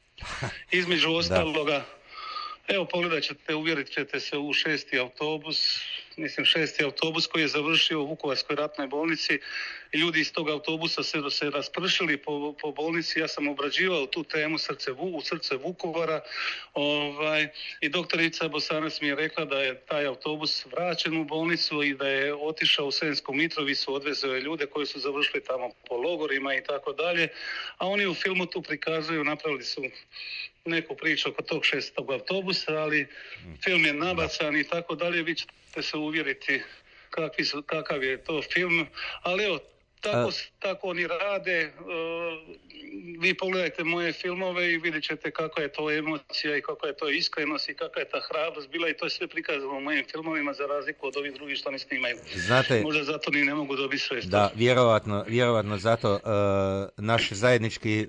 Između ostaloga, evo pogledat ćete, uvjerit ćete se u šesti autobus, mislim šesti autobus koji je završio u Vukovarskoj ratnoj bolnici i ljudi iz tog autobusa se, se raspršili po, po bolnici. Ja sam obrađivao tu temu srce, u srce Vukovara ovaj, i doktorica Bosanac mi je rekla da je taj autobus vraćen u bolnicu i da je otišao u Sremsku Mitrovicu, odvezao je ljude koji su završili tamo po logorima i tako dalje, a oni u filmu tu prikazuju, napravili su neku priču oko tog šestog autobusa, ali film je nabacan i tako dalje, vi ćete se uvjeriti kakvi su, kakav je to film, ali evo, tako, tako oni rade, uh, vi pogledajte moje filmove i vidjet ćete kakva je to emocija i kakva je to iskrenost i kakva je ta hrabrost bila i to je sve prikazano u mojim filmovima za razliku od ovih drugih što ne snimaju. Znate, možda zato ni ne mogu dobiti sredstva. Da, vjerovatno, vjerovatno zato uh, naš zajednički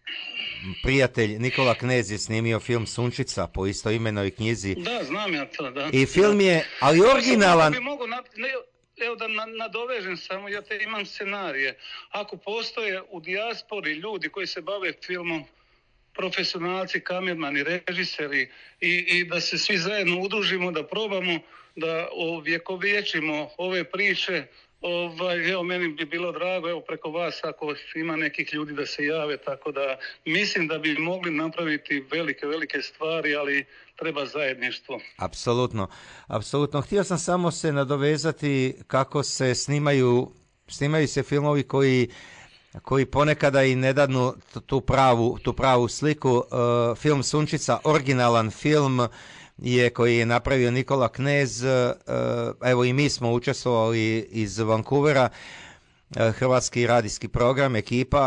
prijatelj Nikola Knez je snimio film Sunčica po istoimenoj knjizi. Da, znam ja to, da. I film je, ali originalan... Ja mogu, na, ne, evo da na, nadovežem samo, ja te imam scenarije. Ako postoje u dijaspori ljudi koji se bave filmom, profesionalci, kamermani, režiseri i, i da se svi zajedno udružimo, da probamo da ovjekovječimo ove priče. Ovaj, evo, meni bi bilo drago, evo, preko vas, ako ima nekih ljudi da se jave, tako da mislim da bi mogli napraviti velike, velike stvari, ali treba zajedništvo. Apsolutno, apsolutno. Htio sam samo se nadovezati kako se snimaju, snimaju se filmovi koji, koji ponekada i ne dadnu tu pravu, tu pravu sliku. Uh, film Sunčica, originalan film, je koji je napravio Nikola Knez, evo i mi smo učestvovali iz Vancouvera, hrvatski radijski program, ekipa.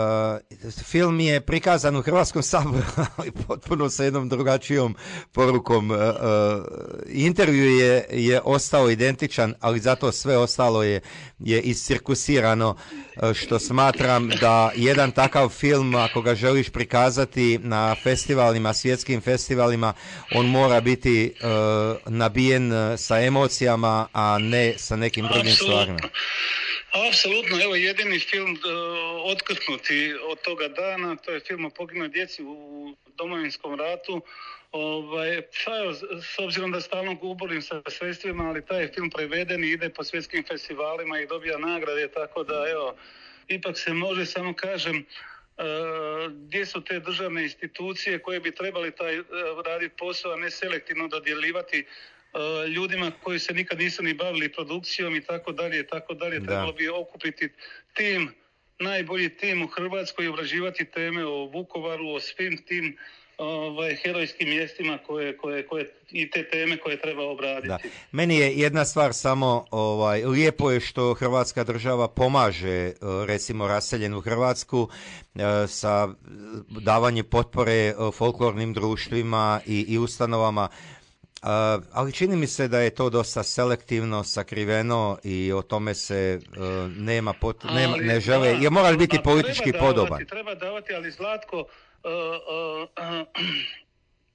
Film je prikazan u Hrvatskom saboru, ali potpuno sa jednom drugačijom porukom. Intervju je, je ostao identičan, ali zato sve ostalo je, je iscirkusirano, što smatram da jedan takav film, ako ga želiš prikazati na festivalima, svjetskim festivalima, on mora biti uh, nabijen sa emocijama, a ne sa nekim drugim stvarima. Apsolutno, evo jedini film uh, otkrtnuti od toga dana, to je film o poginuloj djeci u Domovinskom ratu. Ovaj, pa evo, s obzirom da stalno uborim sa sredstvima, ali taj je film preveden i ide po svjetskim festivalima i dobija nagrade, tako da evo, ipak se može, samo kažem, uh, gdje su te državne institucije koje bi trebali taj uh, raditi posao, a ne selektivno dodjeljivati Uh, ljudima koji se nikad nisu ni bavili produkcijom i tako dalje, tako dalje. Trebalo bi okupiti tim, najbolji tim u Hrvatskoj i obrađivati teme o Vukovaru, o svim tim ovaj, herojskim mjestima koje, koje, koje, i te teme koje treba obraditi. Da. Meni je jedna stvar samo, ovaj, lijepo je što Hrvatska država pomaže, recimo, raseljenu Hrvatsku sa davanjem potpore folklornim društvima i, i ustanovama. Uh, ali čini mi se da je to dosta selektivno, sakriveno i o tome se uh, nema, pot, nema ali, ne žele, jer moraš biti politički treba podoban. Davati, treba davati, ali Zlatko, uh, uh, uh,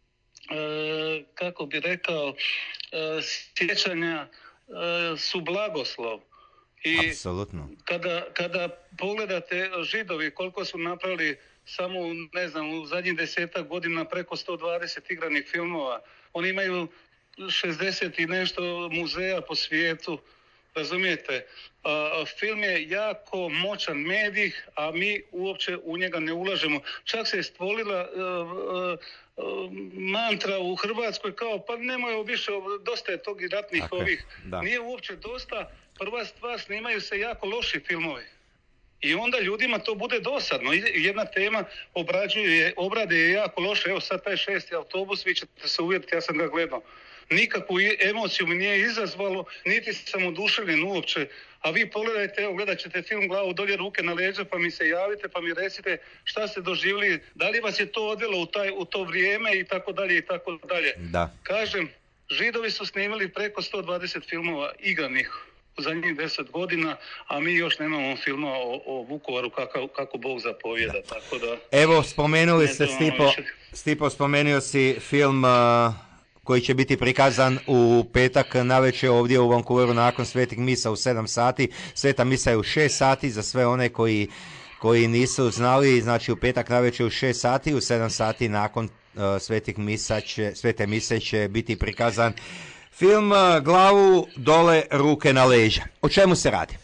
kako bi rekao, sjećanja su blagoslov. I apsolutno. Kada, kada pogledate Židovi koliko su napravili samo, ne znam, u zadnjih desetak godina preko sto dvadeset igranih filmova, oni imaju šezdeset i nešto muzeja po svijetu, razumijete? A, film je jako moćan medij, a mi uopće u njega ne ulažemo. Čak se je stvorila a, a, a, mantra u Hrvatskoj kao pa nemoj više, dosta je tog i ratnih Tako ovih. da. Nije uopće dosta. Prva stvar, snimaju se jako loši filmovi. I onda ljudima to bude dosadno. Jedna tema obrađuje, obrade je jako loše. Evo sad taj šesti autobus, vi ćete se uvjeriti, ja sam ga gledao. Nikakvu emociju mi nije izazvalo, niti sam oduševljen uopće. A vi pogledajte, evo gledat ćete film Glavu dolje, ruke na leđa, pa mi se javite, pa mi recite šta ste doživjeli, da li vas je to odvelo u, taj, u to vrijeme i tako dalje i tako dalje. Da. Kažem, Židovi su snimili preko sto dvadeset filmova igranih u zadnjih deset godina, a mi još nemamo filma o, o Vukovaru kako, kako Bog zapovjeda. Da. Tako da, evo, spomenuli ste, Stipo, Stipo, spomenuo si film uh, koji će biti prikazan u petak navečer ovdje u Vancouveru nakon svetih misa u sedam sati. Sveta misa je u šest sati za sve one koji, koji nisu znali, znači u petak navečer u šest sati, u sedam sati nakon uh, svetih misa će, svete mise će biti prikazan film Glavu dole, ruke na leđa. O čemu se radi?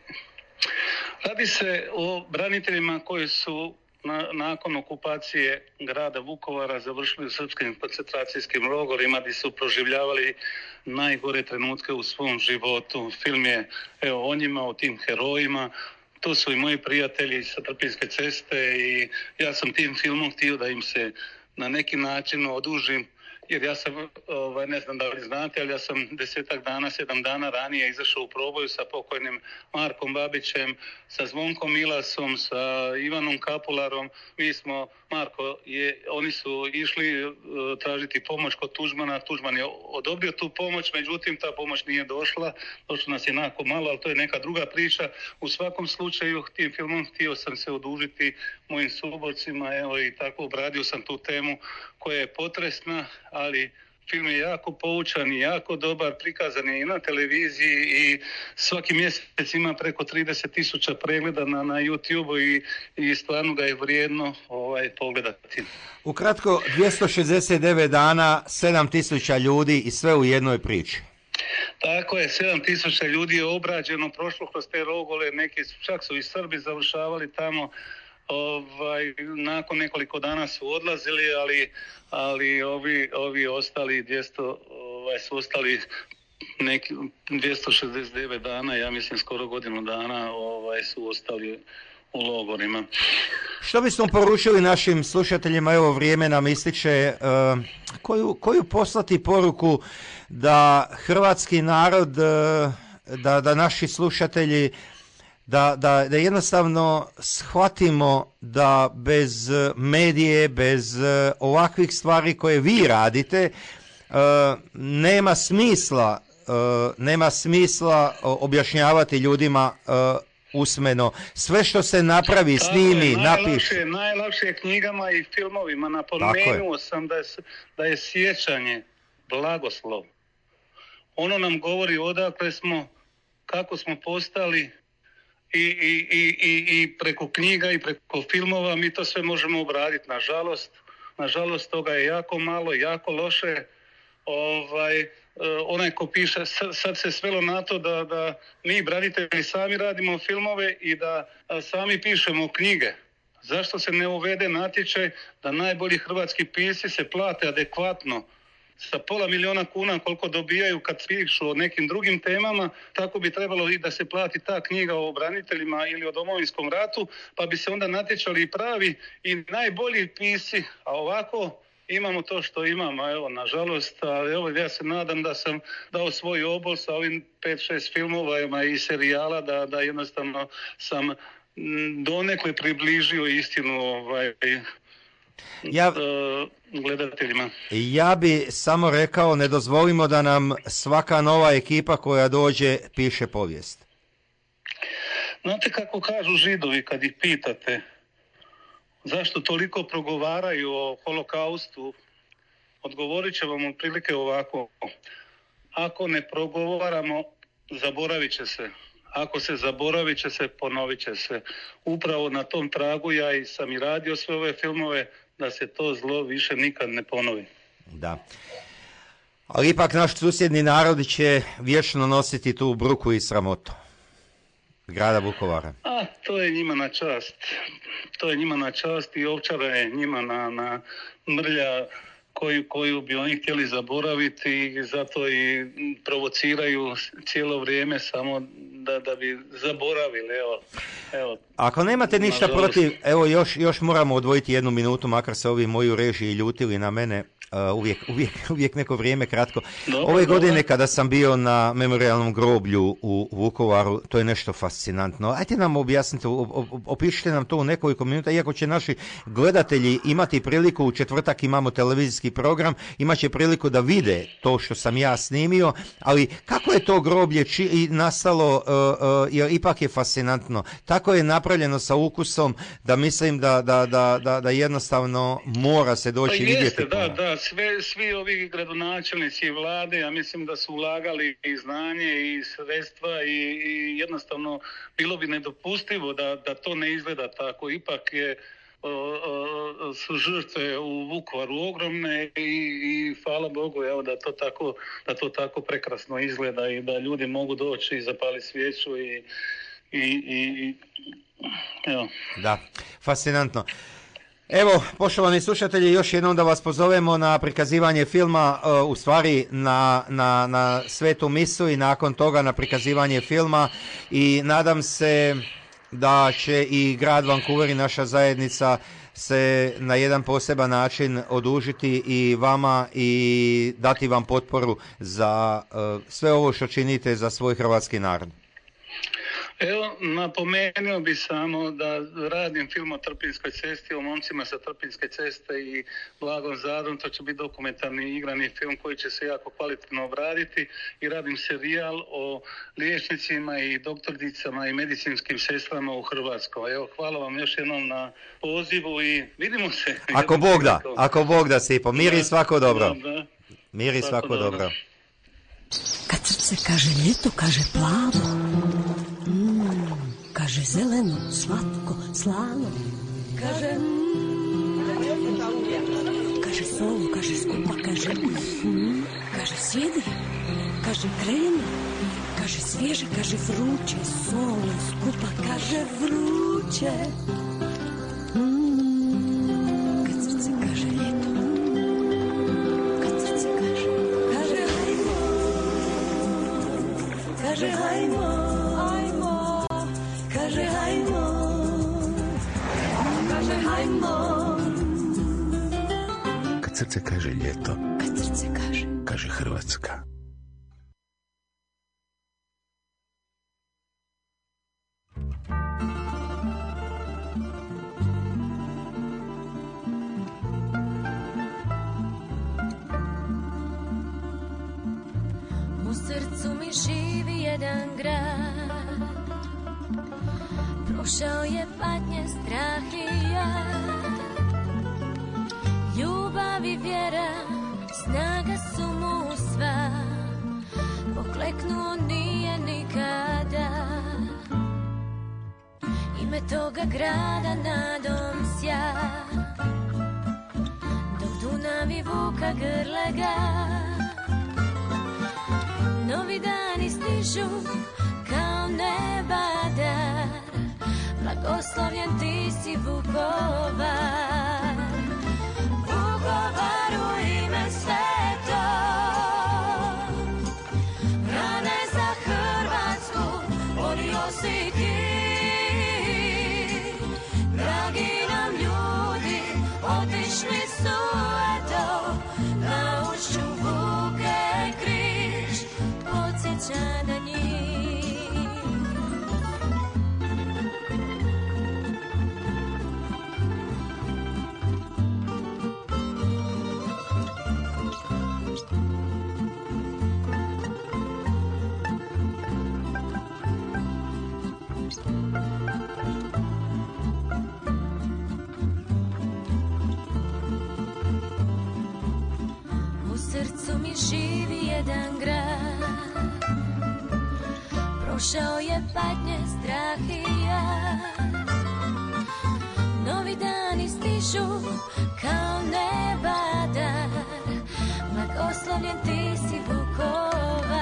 Radi se o braniteljima koji su na, nakon okupacije grada Vukovara završili u srpskim koncentracijskim logorima gdje su proživljavali najgore trenutke u svom životu. Film je evo, o njima, o tim herojima. To su i moji prijatelji sa Trpinjske ceste i ja sam tim filmom htio da im se na neki način odužim. Jer ja sam, ovaj, ne znam da li znate, ali ja sam desetak dana, sedam dana ranije izašao u proboju sa pokojnim Markom Babićem, sa Zvonkom Milasom, sa Ivanom Kapularom. Mi smo, Marko, je, oni su išli uh, tražiti pomoć kod Tuđmana. Tuđman je odobrio tu pomoć, međutim ta pomoć nije došla. Došlo nas je onako malo, ali to je neka druga priča. U svakom slučaju, tim filmom htio sam se odužiti mojim suborcima, evo i tako obradio sam tu temu koja je potresna, ali film je jako poučan i jako dobar, prikazan je i na televiziji i svaki mjesec ima preko trideset tisuća pregleda na, na YouTube-u i, i stvarno ga je vrijedno ovaj, pogledati. Ukratko, dvjesto šezdeset devet dana, sedam tisuća ljudi i sve u jednoj priči. Tako je, sedam tisuća ljudi je obrađeno, prošlo kroz te logore, neki čak su i Srbi završavali tamo. Ovaj, nakon nekoliko dana su odlazili, ali, ali ovi, ovi ostali dvjesto ovaj, su ostali neki dvjesto šezdeset devet dana, ja mislim skoro godinu dana ovaj, su ostali u logorima. Što bismo poručili našim slušateljima, evo vrijeme nam ističe, uh, koju, koju poslati poruku da hrvatski narod, uh, da, da naši slušatelji Da, da, da jednostavno shvatimo da bez medije, bez ovakvih stvari koje vi radite, nema smisla, nema smisla objašnjavati ljudima usmeno. Sve što se napravi, snimi, napiše. Najlakše je knjigama i filmovima. Napomenuo sam da je, da je sjećanje blagoslov. Ono nam govori odakle smo, kako smo postali, I, i, i, i preko knjiga i preko filmova mi to sve možemo obraditi. Nažalost, nažalost toga je jako malo, jako loše. Ovaj, onaj ko piše, sad se svelo na to da, da mi branitelji sami radimo filmove i da sami pišemo knjige. Zašto se ne uvede natječaj da najbolji hrvatski pisci se plate adekvatno? Sa pola miliona kuna koliko dobijaju kad pišu o nekim drugim temama, tako bi trebalo i da se plati ta knjiga o braniteljima ili o Domovinskom ratu, pa bi se onda natječali i pravi i najbolji pisci, a ovako imamo to što imamo, evo, nažalost, ali evo, ja se nadam da sam dao svoj obol sa ovim pet šest filmova i serijala, da, da jednostavno sam donekle približio istinu ovaj, Ja, gledateljima. Ja bi samo rekao, ne dozvolimo da nam svaka nova ekipa koja dođe piše povijest. Znate kako kažu Židovi kad ih pitate zašto toliko progovaraju o holokaustu odgovorit će vam otprilike ovako. Ako ne progovaramo, zaboravit će se. Ako se zaboravit će se, ponovit će se. Upravo na tom tragu ja i sam i radio sve ove filmove, da se to zlo više nikad ne ponovi. Da. Ali ipak naš susjedni narod će vječno nositi tu bruku i sramotu grada Vukovara. A, to je njima na čast. To je njima na čast i Ovčara je njima na, na mrlja koju, koju bi oni htjeli zaboraviti i zato i provociraju cijelo vrijeme samo da, da bi zaboravili. Evo, evo. Ako nemate ništa nažalost protiv, evo još, još moramo odvojiti jednu minutu, makar se ovi moji u režiji ljutili na mene. Uh, uvijek, uvijek, uvijek neko vrijeme kratko. Dobar, Ove dobar. godine kada sam bio na memorijalnom groblju u Vukovaru, to je nešto fascinantno. Ajde nam objasnite, opišite nam to u nekoliko minuta, iako će naši gledatelji imati priliku, u četvrtak imamo televizijski program, imat će priliku da vide to što sam ja snimio, ali kako je to groblje či, nastalo, uh, uh, jer ipak je fascinantno. Tako je napravljeno sa ukusom da mislim da, da, da, da, da jednostavno mora se doći pa vidjeti. jeste, da, da. Sve, svi ovi gradonačelnici i vlade, ja mislim da su ulagali i znanje i sredstva i, i jednostavno bilo bi nedopustivo da, da to ne izgleda tako. Ipak je, o, o, su žrtve u Vukovaru ogromne i, i hvala Bogu evo, da, to tako, da to tako prekrasno izgleda i da ljudi mogu doći i zapali svijeću i, i, i, i evo. Da, fascinantno. Evo, poštovani slušatelji, još jednom da vas pozovemo na prikazivanje filma, uh, u stvari na, na, na Svetu misu i nakon toga na prikazivanje filma i nadam se da će i grad Vancouver i naša zajednica se na jedan poseban način odužiti i vama i dati vam potporu za uh, sve ovo što činite za svoj hrvatski narod. Evo, napomenuo bi samo da radim film o Trpinjskoj cesti, o momcima sa Trpinjske ceste i Blagom Zadrom. To će biti dokumentarni igrani film koji će se jako kvalitetno obraditi i radim serijal o liječnicima i doktoricama i medicinskim sestrama u Hrvatskoj. Evo, hvala vam još jednom na pozivu i vidimo se. Ako Bog da, ako Bog da, Stipo. Mir i svako dobro. Da, da. Mir i svako dobro. Kad srce kaže ljeto, kaže plavo, mm, kaže zeleno, slatko, slano, kaže mm, kaže solo, kaže skupa, kaže mm, kaže sjedi, kaže kreni, kaže svježe, kaže vruće, solo, skupa, kaže vruće. Mm, kad srce kaže ljeto, kaže hajmo, hajmo, kaže hajmo, kaže hajmo. Kad srce kaže ljeto, kad srce kaže, kaže Hrvatska. U srcu mi živi jedan grad, prošao je patnje, strah i jad. Ljubav i vjera, snaga su mu sva, pokleknuo nije nikada. Ime toga grada nadom sja, dok Dunav i Vuka grle ga. Novi dani stižu kao nebadar, blagoslovljen ti si Vukovar. Vukovaru ime sveto, rane za Hrvatsku borio si ti. Dragi nam ljudi otišli su eto na ušću Vuke križ, podsjeća na njih. živi jedan grad. Prošao je patnje, strah i jad. Novi dani stižu kao nebadar. Blagoslovljen ti si Vukovar.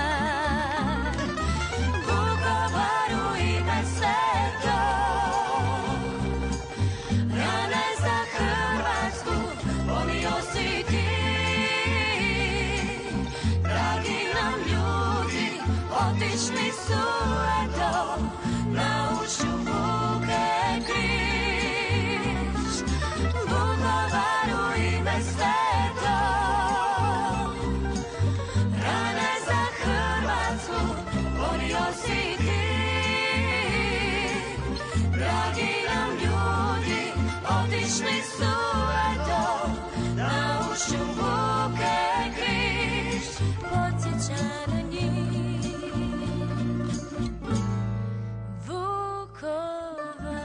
Vukovaru ime sveto, rana je za Hrvatsku, volio si ti. Dragi nam ljudi, otišli su eto, na ušu vuke križ. Vukovaru ime sveto, rana je za Hrvatsku, volio si ti. Dragi nam ljudi, otišli su eto, na ušu vuke križ. Podsjeća na njih Vukovar.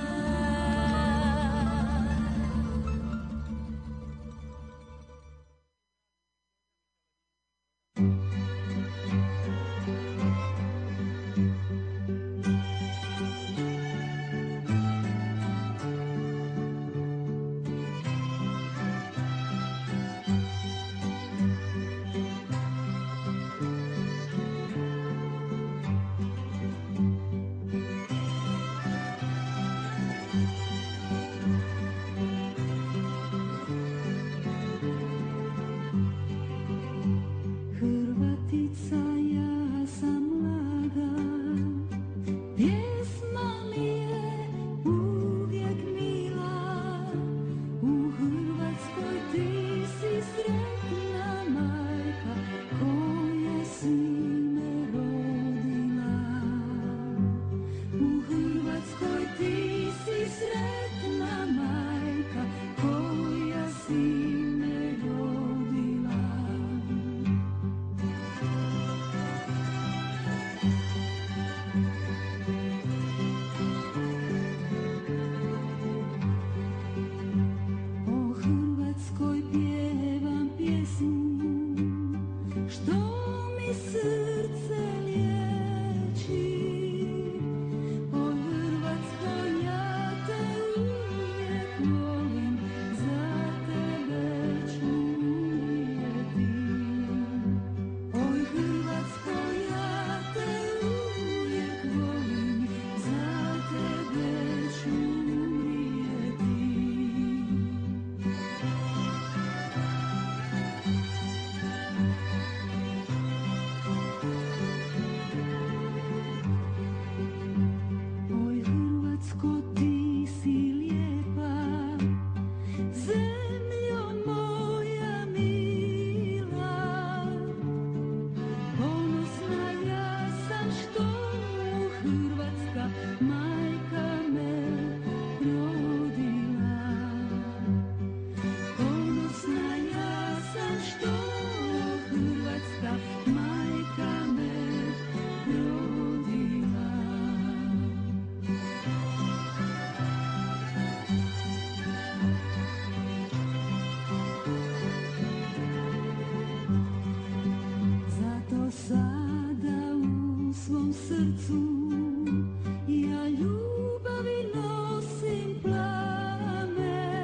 Hrvatica, ja sam mlada, pjesma mi je uvijek mila. U Hrvatskoj ti si sretna majka, koja si me rodila. U Hrvatskoj ti si sretna majka, koja si me rodila. O Hrvatskoj pjevam pjesmu, što mi srce liječi. O Hrvatskoj, ja te uvijek volim, za tebe ću umrijeti. Oj Hrvatskoj, ja te uvijek volim, za tebe ću umrijeti. Oj Hrvatsko, ti si lijepa, zemljo moja mila. Ponosna ja sam što Hrvatska majka me rodila. Ponosna ja sam što Hrvatska majka me rodila. Zato sada u svom srcu ja ljubavi nosim plamen.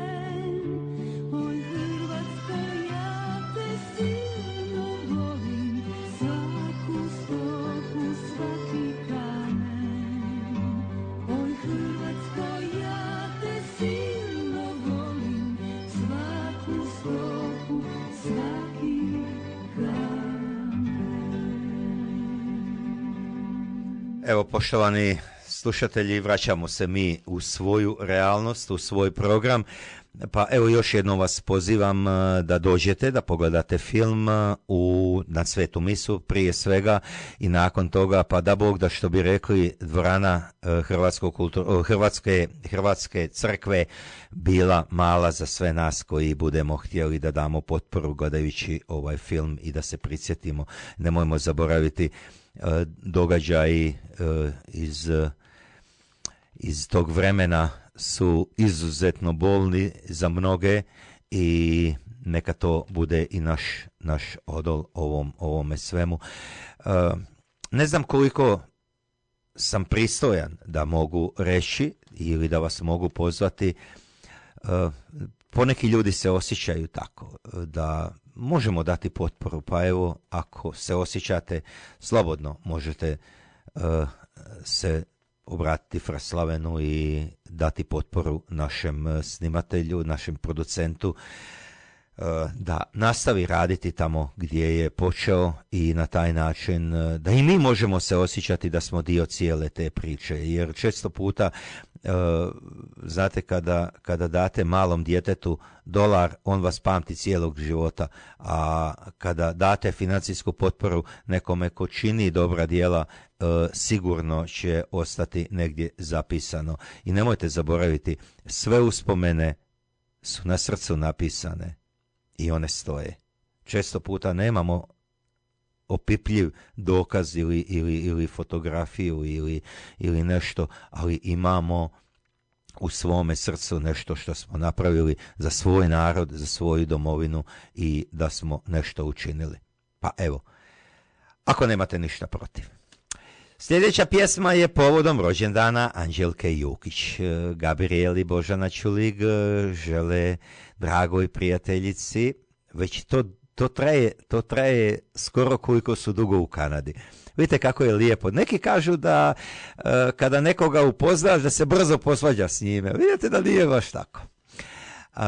Oj Hrvatsko, ja te silno volim, svaku stopu, svaki kamen. Oj Hrvatsko, ja te silno volim, svaku stopu, svaki kamen. Evo, poštovani slušatelji, vraćamo se mi u svoju realnost, u svoj program. Pa evo, još jednom vas pozivam da dođete, da pogledate film u, na Svetu misu prije svega i nakon toga, pa da Bog da, što bi rekli, dvorana Hrvatskog kultur, Hrvatske, Hrvatske crkve bila mala za sve nas koji budemo htjeli da damo potporu gledajući ovaj film i da se prisjetimo. Nemojmo zaboraviti događaji iz, iz tog vremena su izuzetno bolni za mnoge i neka to bude i naš, naš odol ovom, ovome svemu. Uh, ne znam koliko sam pristojan da mogu reći ili da vas mogu pozvati. Uh, poneki ljudi se osjećaju tako da možemo dati potporu, pa evo ako se osjećate slobodno možete uh, se obratiti Fraslavenu i dati potporu našem snimatelju, našem producentu da nastavi raditi tamo gdje je počeo i na taj način da i mi možemo se osjećati da smo dio cijele te priče. Jer često puta, znate, kada, kada date malom djetetu dolar, on vas pamti cijelog života, a kada date financijsku potporu nekome ko čini dobra djela, sigurno će ostati negdje zapisano. I nemojte zaboraviti, sve uspomene su na srcu napisane i one stoje. Često puta nemamo opipljiv dokaz ili, ili, ili fotografiju ili, ili nešto, ali imamo u svome srcu nešto što smo napravili za svoj narod, za svoju domovinu i da smo nešto učinili. Pa evo, ako nemate ništa protiv. Sljedeća pjesma je povodom rođendana Anđelke Jukić. Gabriel i Božana Čulig žele dragoj prijateljici, već to, to, traje, to traje skoro koliko su dugo u Kanadi. Vidite kako je lijepo. Neki kažu da uh, kada nekoga upoznaš da se brzo posvađa s njime. Vidite da nije baš tako. Uh,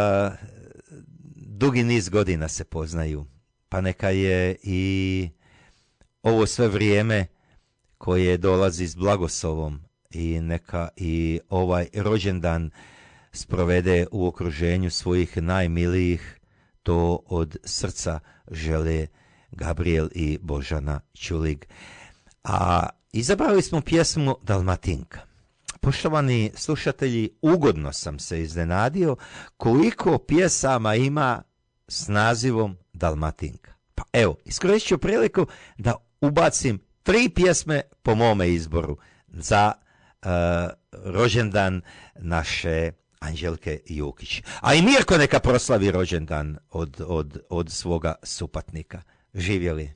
dugi niz godina se poznaju, pa neka je i ovo sve vrijeme koje dolazi s blagoslovom i neka i ovaj rođendan sprovede u okruženju svojih najmilijih, to od srca žele Gabriel i Božana Čulig. A izabrali smo pjesmu Dalmatinka. Poštovani slušatelji, ugodno sam se iznenadio koliko pjesama ima s nazivom Dalmatinka. Pa evo, iskoristit ću priliku da ubacim tri pjesme po mome izboru za uh, rođendan naše Anđelke Jukić. A i Mirko neka proslavi rođendan od, od, od svoga supatnika. Živjeli!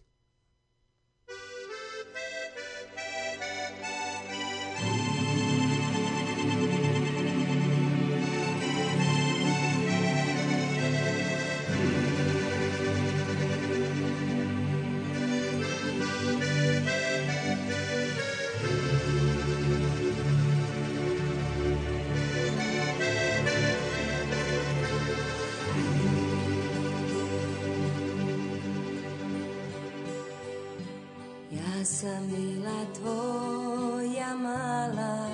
Ja sam bila tvoja mala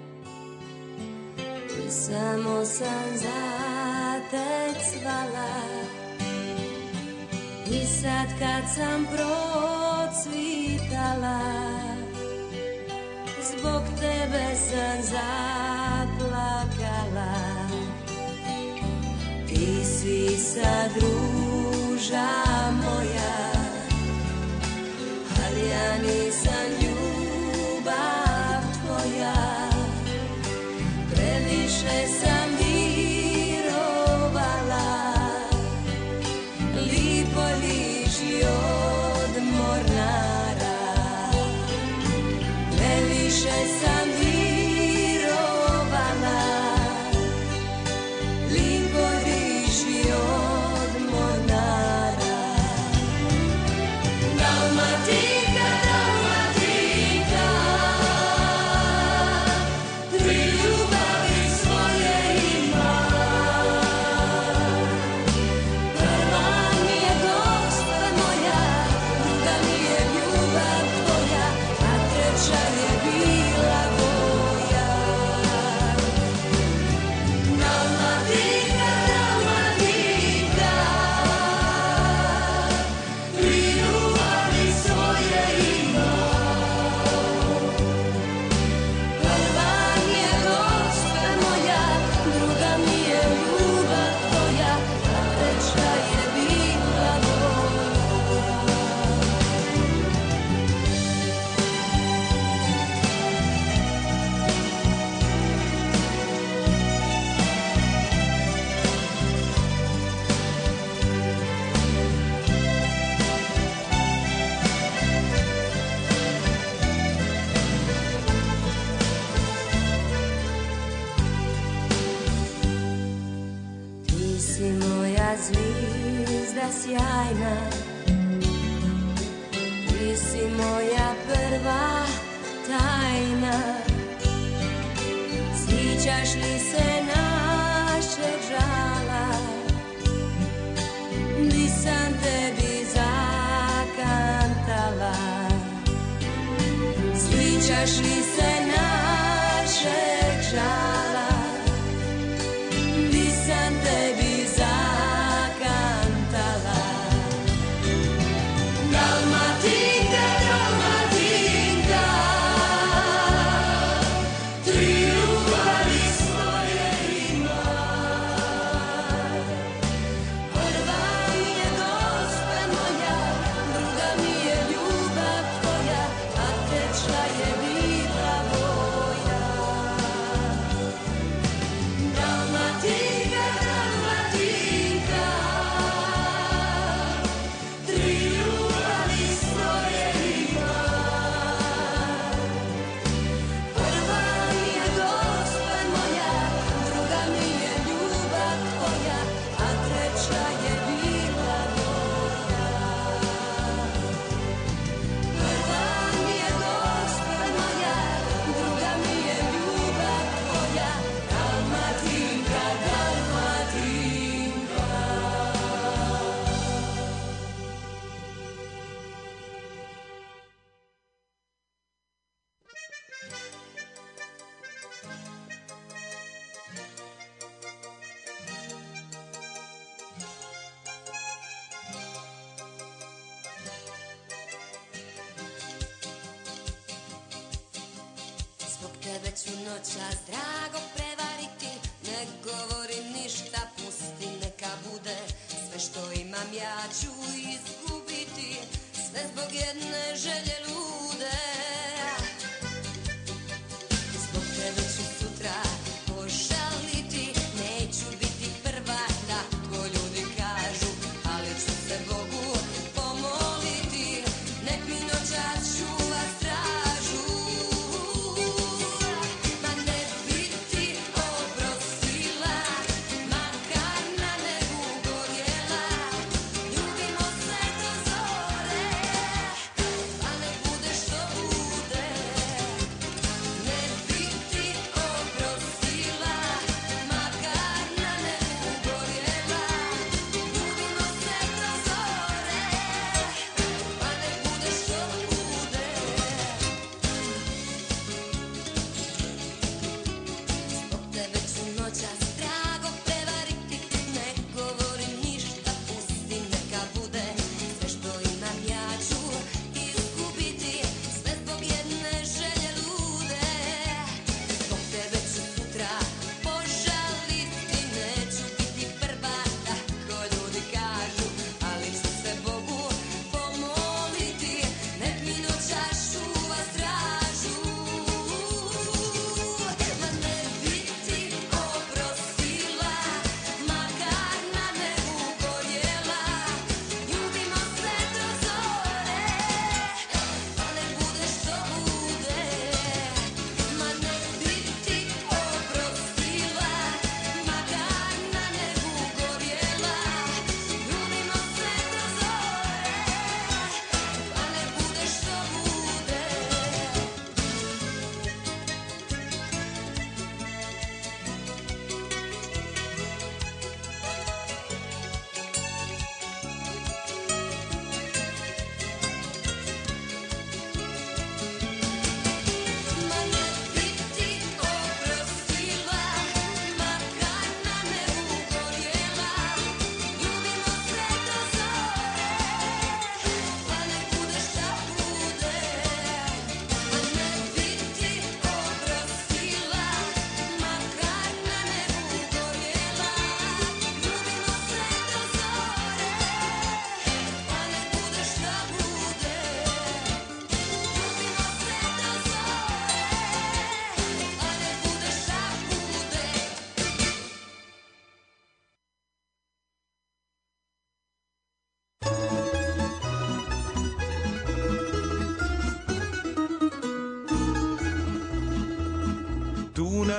i samo sam za te cvala. I sad kad sam procvitala, zbog tebe sam zaplakala. Ti si sad ruža moja, ali ja nisam ljubav tvoja. Previše sam mirovala, lipo liči od mornara. Previše sam mirovala, lipo liči od mornara. Dalmatinka, Dalmatinka, tri ljubavi svoje moja zvijezda sjajna, ti si moja prva tajna. Sjećaš li se našeg žala, di sam tebi zakantala. Sjećaš li se našeg žala, di sam tebi zakantala. Dalmatinka, Dalmatinka, tri ljubavi svoje ima. Prva mi je gospe moja, druga mi je ljubav tvoja, a treća je bila moja. Dalmatinka, Dalmatinka, tri ljubavi svoje ima. Prva mi je gospe moja, druga mi je ljubav tvoja, a treća je bila moja. Prva mi je gospe moja, druga mi je ljubav tvoja, Dalmatinka, Dalmatinka. Zbog tebe ću noćas drago prevariti, ne govorim ništa, pusti neka bude. Sve što imam ja ću izgubiti, sve zbog jedne želje lude. Zbog tebe ću sutra požaliti, neću biti prva, tako ljudi kažu, ali ću se Bogu pomoliti, nek mi noćas čuva stražu. Ma ne bi ti oprostila, makar na nebu gorjela, ljubimo se do zore, pa nek bude što bude. Ne bi ti oprostila, makar na nebu gorjela, ljubimo se do zore, pa nek bude što bude. Zbog tebe ću noćas drago prevariti, ne govorim ništa, pusti neka bude. Sve što imam ja ću izgubiti, sve zbog jedne želje lude. Zbog tebe ću sutra požaliti, neću biti prva, tako ljudi kažu, ali ću se Bogu pomoliti, nek mi noćas čuva stražu. Ma ne bi ti oprostila,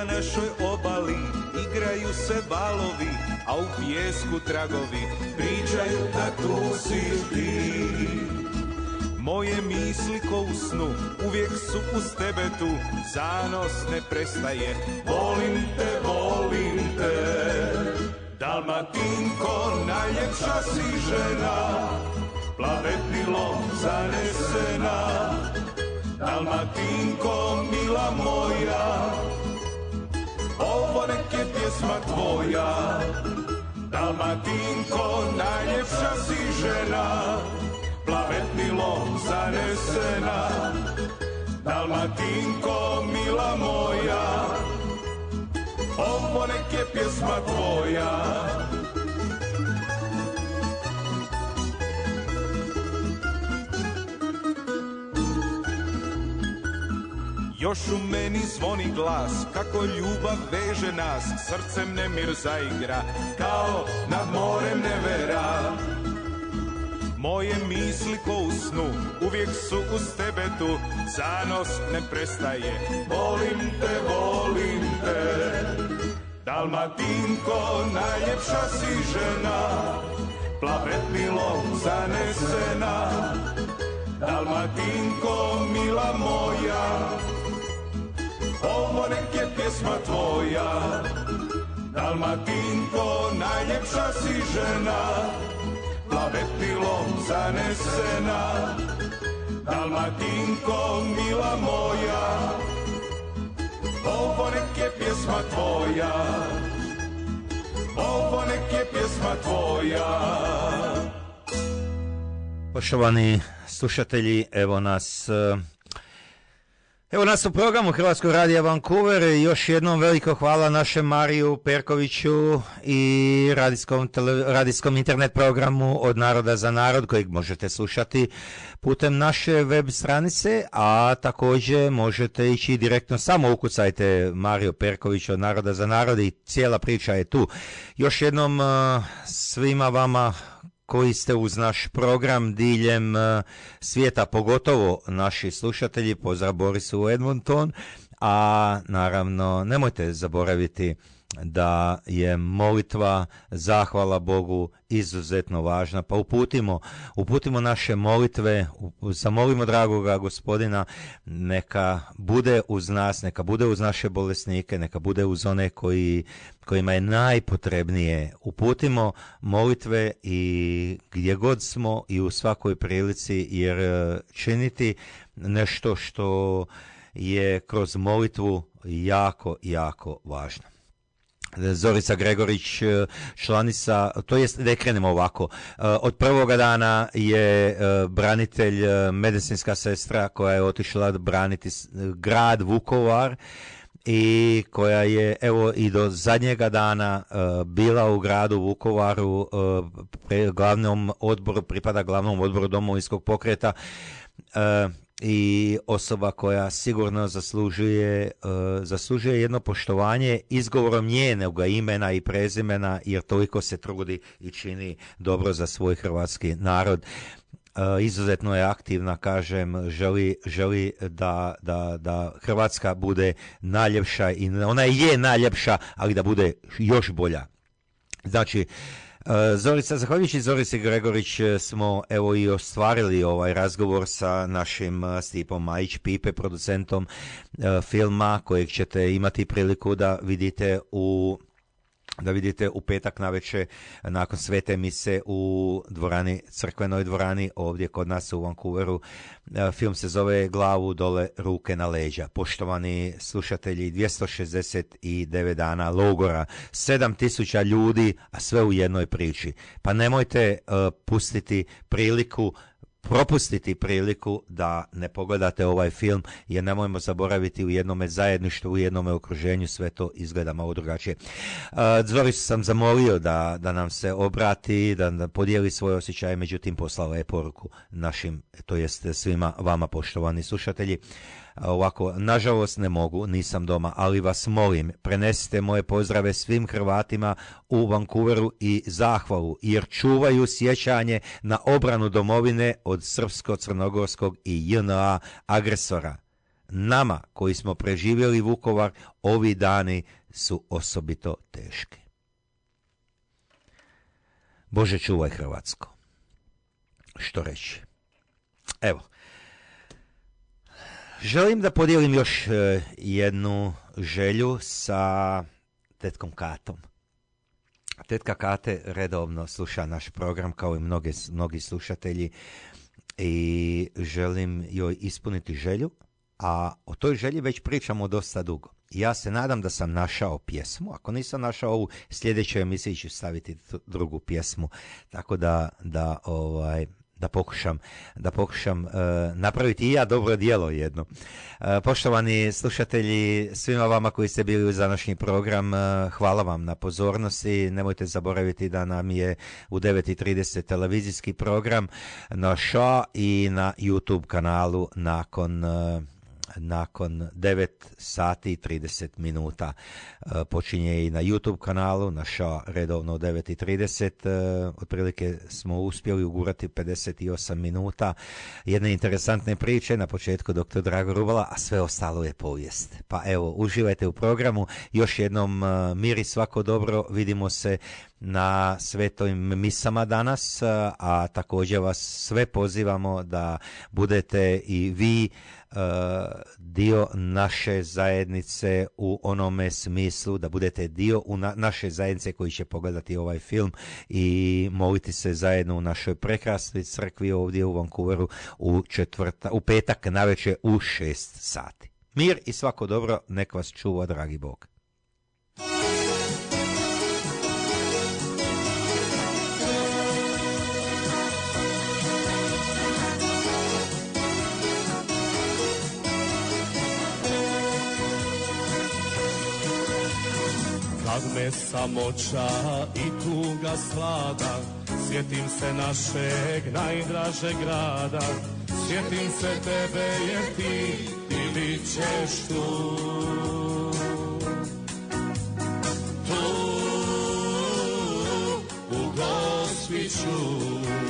na našoj obali igraju se valovi, a u pijesku tragovi pričaju da tu si ti. Moje misli ko u snu uvijek su uz tebe tu, zanos ne prestaje, volim te, volim te. Dalmatinko, najljepša si žena, plavetnilom zanesena. Dalmatinko, mila moja, ovo nek je pjesma tvoja. Dalmatinko, najljepša si žena, plavetnilom zanesena. Dalmatinko, mila moja, ovo nek je pjesma tvoja. Još u meni zvoni glas, kako ljubav veže nas, srcem nemir zaigra, kao nad morem nevera. Moje misli ko u snu, uvijek su uz tebe tu, zanos ne prestaje, volim te, volim te. Dalmatinko, najljepša si žena, plavetnilom zanesena. Dalmatinko, mila moja, ovo nek je pjesma tvoja. Dalmatinko, najljepša si žena, plavetnilom zanesena. Dalmatinko, mila moja, ovo nek je pjesma tvoja. Ovo nek je pjesma tvoja. Poštovani slušatelji, evo nas Evo nas u programu Hrvatskog radija Vancouver. Još jednom veliko hvala našem Mariju Perkoviću i radijskom, tele, radijskom internet programu Od naroda za narod, kojeg možete slušati putem naše web stranice, a također možete ići direktno, samo ukucajte Mario Perković Od naroda za narod i cijela priča je tu. Još jednom svima vama koji ste uz naš program diljem svijeta, pogotovo naši slušatelji, pozdrav Borisu u Edmonton, a naravno nemojte zaboraviti da je molitva, zahvala Bogu izuzetno važna, pa uputimo, uputimo naše molitve, zamolimo dragoga Gospodina, neka bude uz nas, neka bude uz naše bolesnike, neka bude uz one koji, kojima je najpotrebnije. Uputimo molitve i gdje god smo i u svakoj prilici, jer činiti nešto što je kroz molitvu jako, jako važno. Zorica Gregorić, članica, to jest da krenemo ovako, od prvoga dana je branitelj, medicinska sestra koja je otišla braniti grad Vukovar i koja je evo i do zadnjega dana bila u gradu Vukovaru, glavnom odboru, pripada glavnom odboru Domovinskog pokreta, i osoba koja sigurno zaslužuje, uh, zaslužuje jedno poštovanje izgovorom njenog imena i prezimena, jer toliko se trudi i čini dobro za svoj hrvatski narod. Uh, izuzetno je aktivna, kažem, želi, želi da, da, da Hrvatska bude najljepša i ona je najljepša, ali da bude još bolja. Znači, Zorica, zahvaljujući Zorici Gregorić smo evo i ostvarili ovaj razgovor sa našim Stipom Majić Pipe, producentom uh, filma kojeg ćete imati priliku da vidite u da vidite u petak navečer nakon svete mise u dvorani, crkvenoj dvorani ovdje kod nas u Vancouveru. Film se zove Glavu dole, ruke na leđa. Poštovani slušatelji, dvjesto šezdeset devet dana logora, sedam tisuća ljudi, a sve u jednoj priči. Pa nemojte uh, pustiti priliku, propustiti priliku da ne pogledate ovaj film, jer nemojmo zaboraviti, u jednome zajedništvu, u jednome okruženju sve to izgleda malo drugačije. Uh, Zoricu sam zamolio da, da nam se obrati, da, da podijeli svoje osjećaje, međutim poslala je poruku našim, to jest svima vama, poštovani slušatelji. Ovako, nažalost ne mogu, nisam doma, ali vas molim, prenesite moje pozdrave svim Hrvatima u Vancouveru i zahvalu, jer čuvaju sjećanje na obranu domovine od srpsko-crnogorskog i J N A agresora. nama koji smo preživjeli Vukovar, ovi dani su osobito teški. Bože, čuvaj Hrvatsko. Što reći? Evo, želim da podijelim još jednu želju sa tetkom Katom. Tetka Kate redovno sluša naš program kao i mnoge, mnogi slušatelji i želim joj ispuniti želju, a o toj želji već pričamo dosta dugo. Ja se nadam da sam našao pjesmu. Ako nisam našao ovu, sljedećoj emisiji ću staviti drugu pjesmu, tako da, da ovaj... da pokušam, da pokušam uh, napraviti i ja dobro djelo jedno. Uh, poštovani slušatelji, svima vama koji ste bili uz današnji program, uh, hvala vam na pozornosti. Nemojte zaboraviti da nam je u devet i trideset televizijski program na Ša i na YouTube kanalu nakon uh, nakon devet sati i trideset minuta. E, počinje i na YouTube kanalu, naša redovno u devet i trideset. E, otprilike smo uspjeli ugurati pedeset osam minuta jedne interesantne priče, na početku doktor Drago Rubala, a sve ostalo je povijest. Pa evo, uživajte u programu. Još jednom e, mir i svako dobro. Vidimo se na svetovim misama danas, a također vas sve pozivamo da budete i vi uh, dio naše zajednice u onome smislu, da budete dio u na, naše zajednice koji će pogledati ovaj film i moliti se zajedno u našoj prekrasnoj crkvi ovdje u Vancouveru u, četvrta, u petak navečer u šest sati. Mir i svako dobro, nek vas čuva dragi Bog. Kad me samoća i tuga svlada, sjetim se našeg najdražeg grada, sjetim se tebe jer ti, ti bit ćeš tu. Tu, u Gospiću.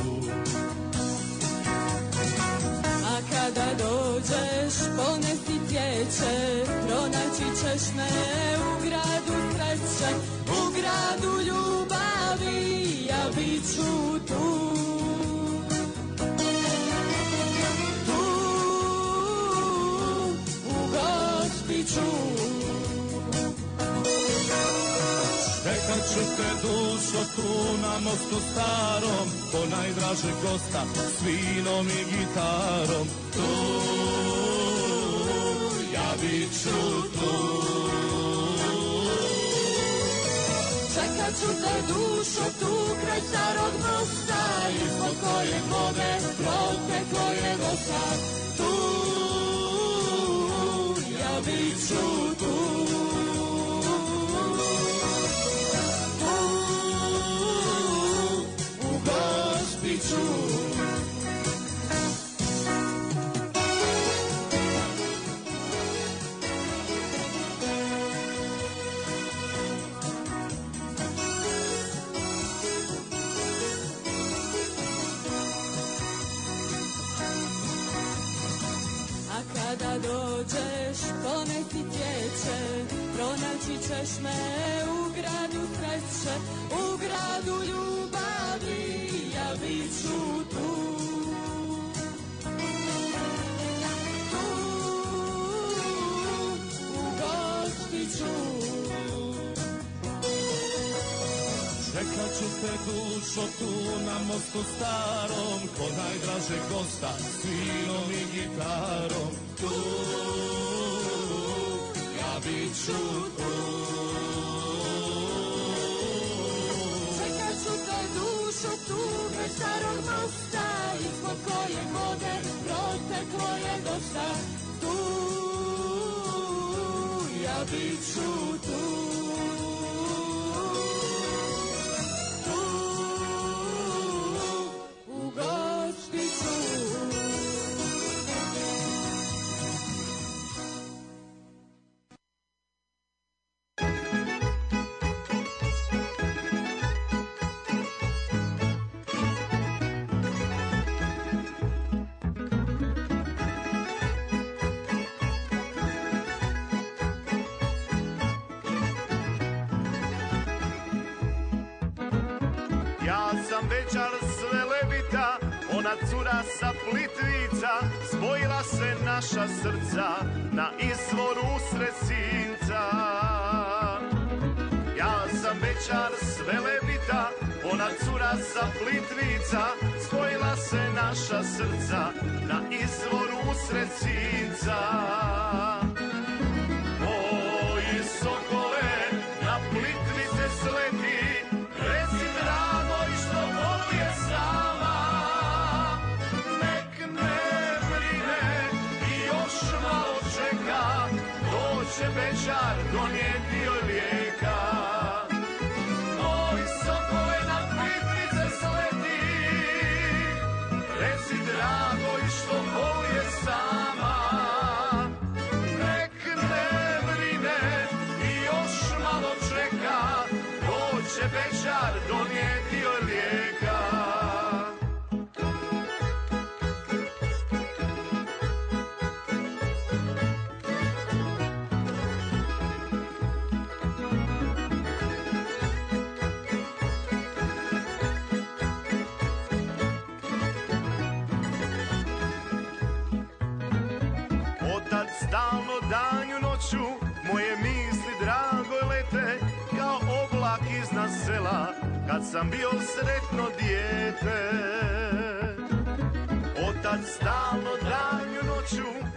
A kada dođeš, ponesi cvijeće, pronaći ćeš me u gradu sreće, u gradu ljubavi, ja bit ću tu. Tu, u Gospiću. Čekat ću te dušo tu na mostu starom, po najdražeg gosta, s vinom i gitarom. Tu, ja bit ću tu. Čekat ću te dušo tu kraj starog mosta, ispod kojeg vode proteklo je dosta. Tu, ja bit ću tu. Kada dođeš, ponesi cvijeće, pronaći ćeš me u gradu sreće, u gradu ljubavi, ja bit ću tu. Tu, u Gospiću. Čekat ću te dušo tu na mostu starom, ko najdražeg gosta, s vinom i gitarom. Tu, ja bit ću tu. Čekat ću te dušo tu kraj starog mosta, ispod kojeg vode proteklo je dosta. Tu, ja bit ću tu. Ja sam večar sve levita, ona cura sa Plitvica, spojila se naša srca na izvoru Sresinca. Ja sam večar sve levita, ona cura sa Plitvica, spojila se naša srca na izvoru Sresinca. Moji sokole na Plitvice sleti, reci drago i što bolje sama. Nek ne brine i još malo čeka, doće večer donijeti joj lijeka. Moji sokole na Plitvice sleti, reci drago i što bolje sama. Nek ne brine i još malo čeka, doće večer donijeti joj lijeka. Otad stalno danju noću, moje misli drago lete, kao oblak iznad sela, kad sam bio sretno dijete. Otad stalno danju noću,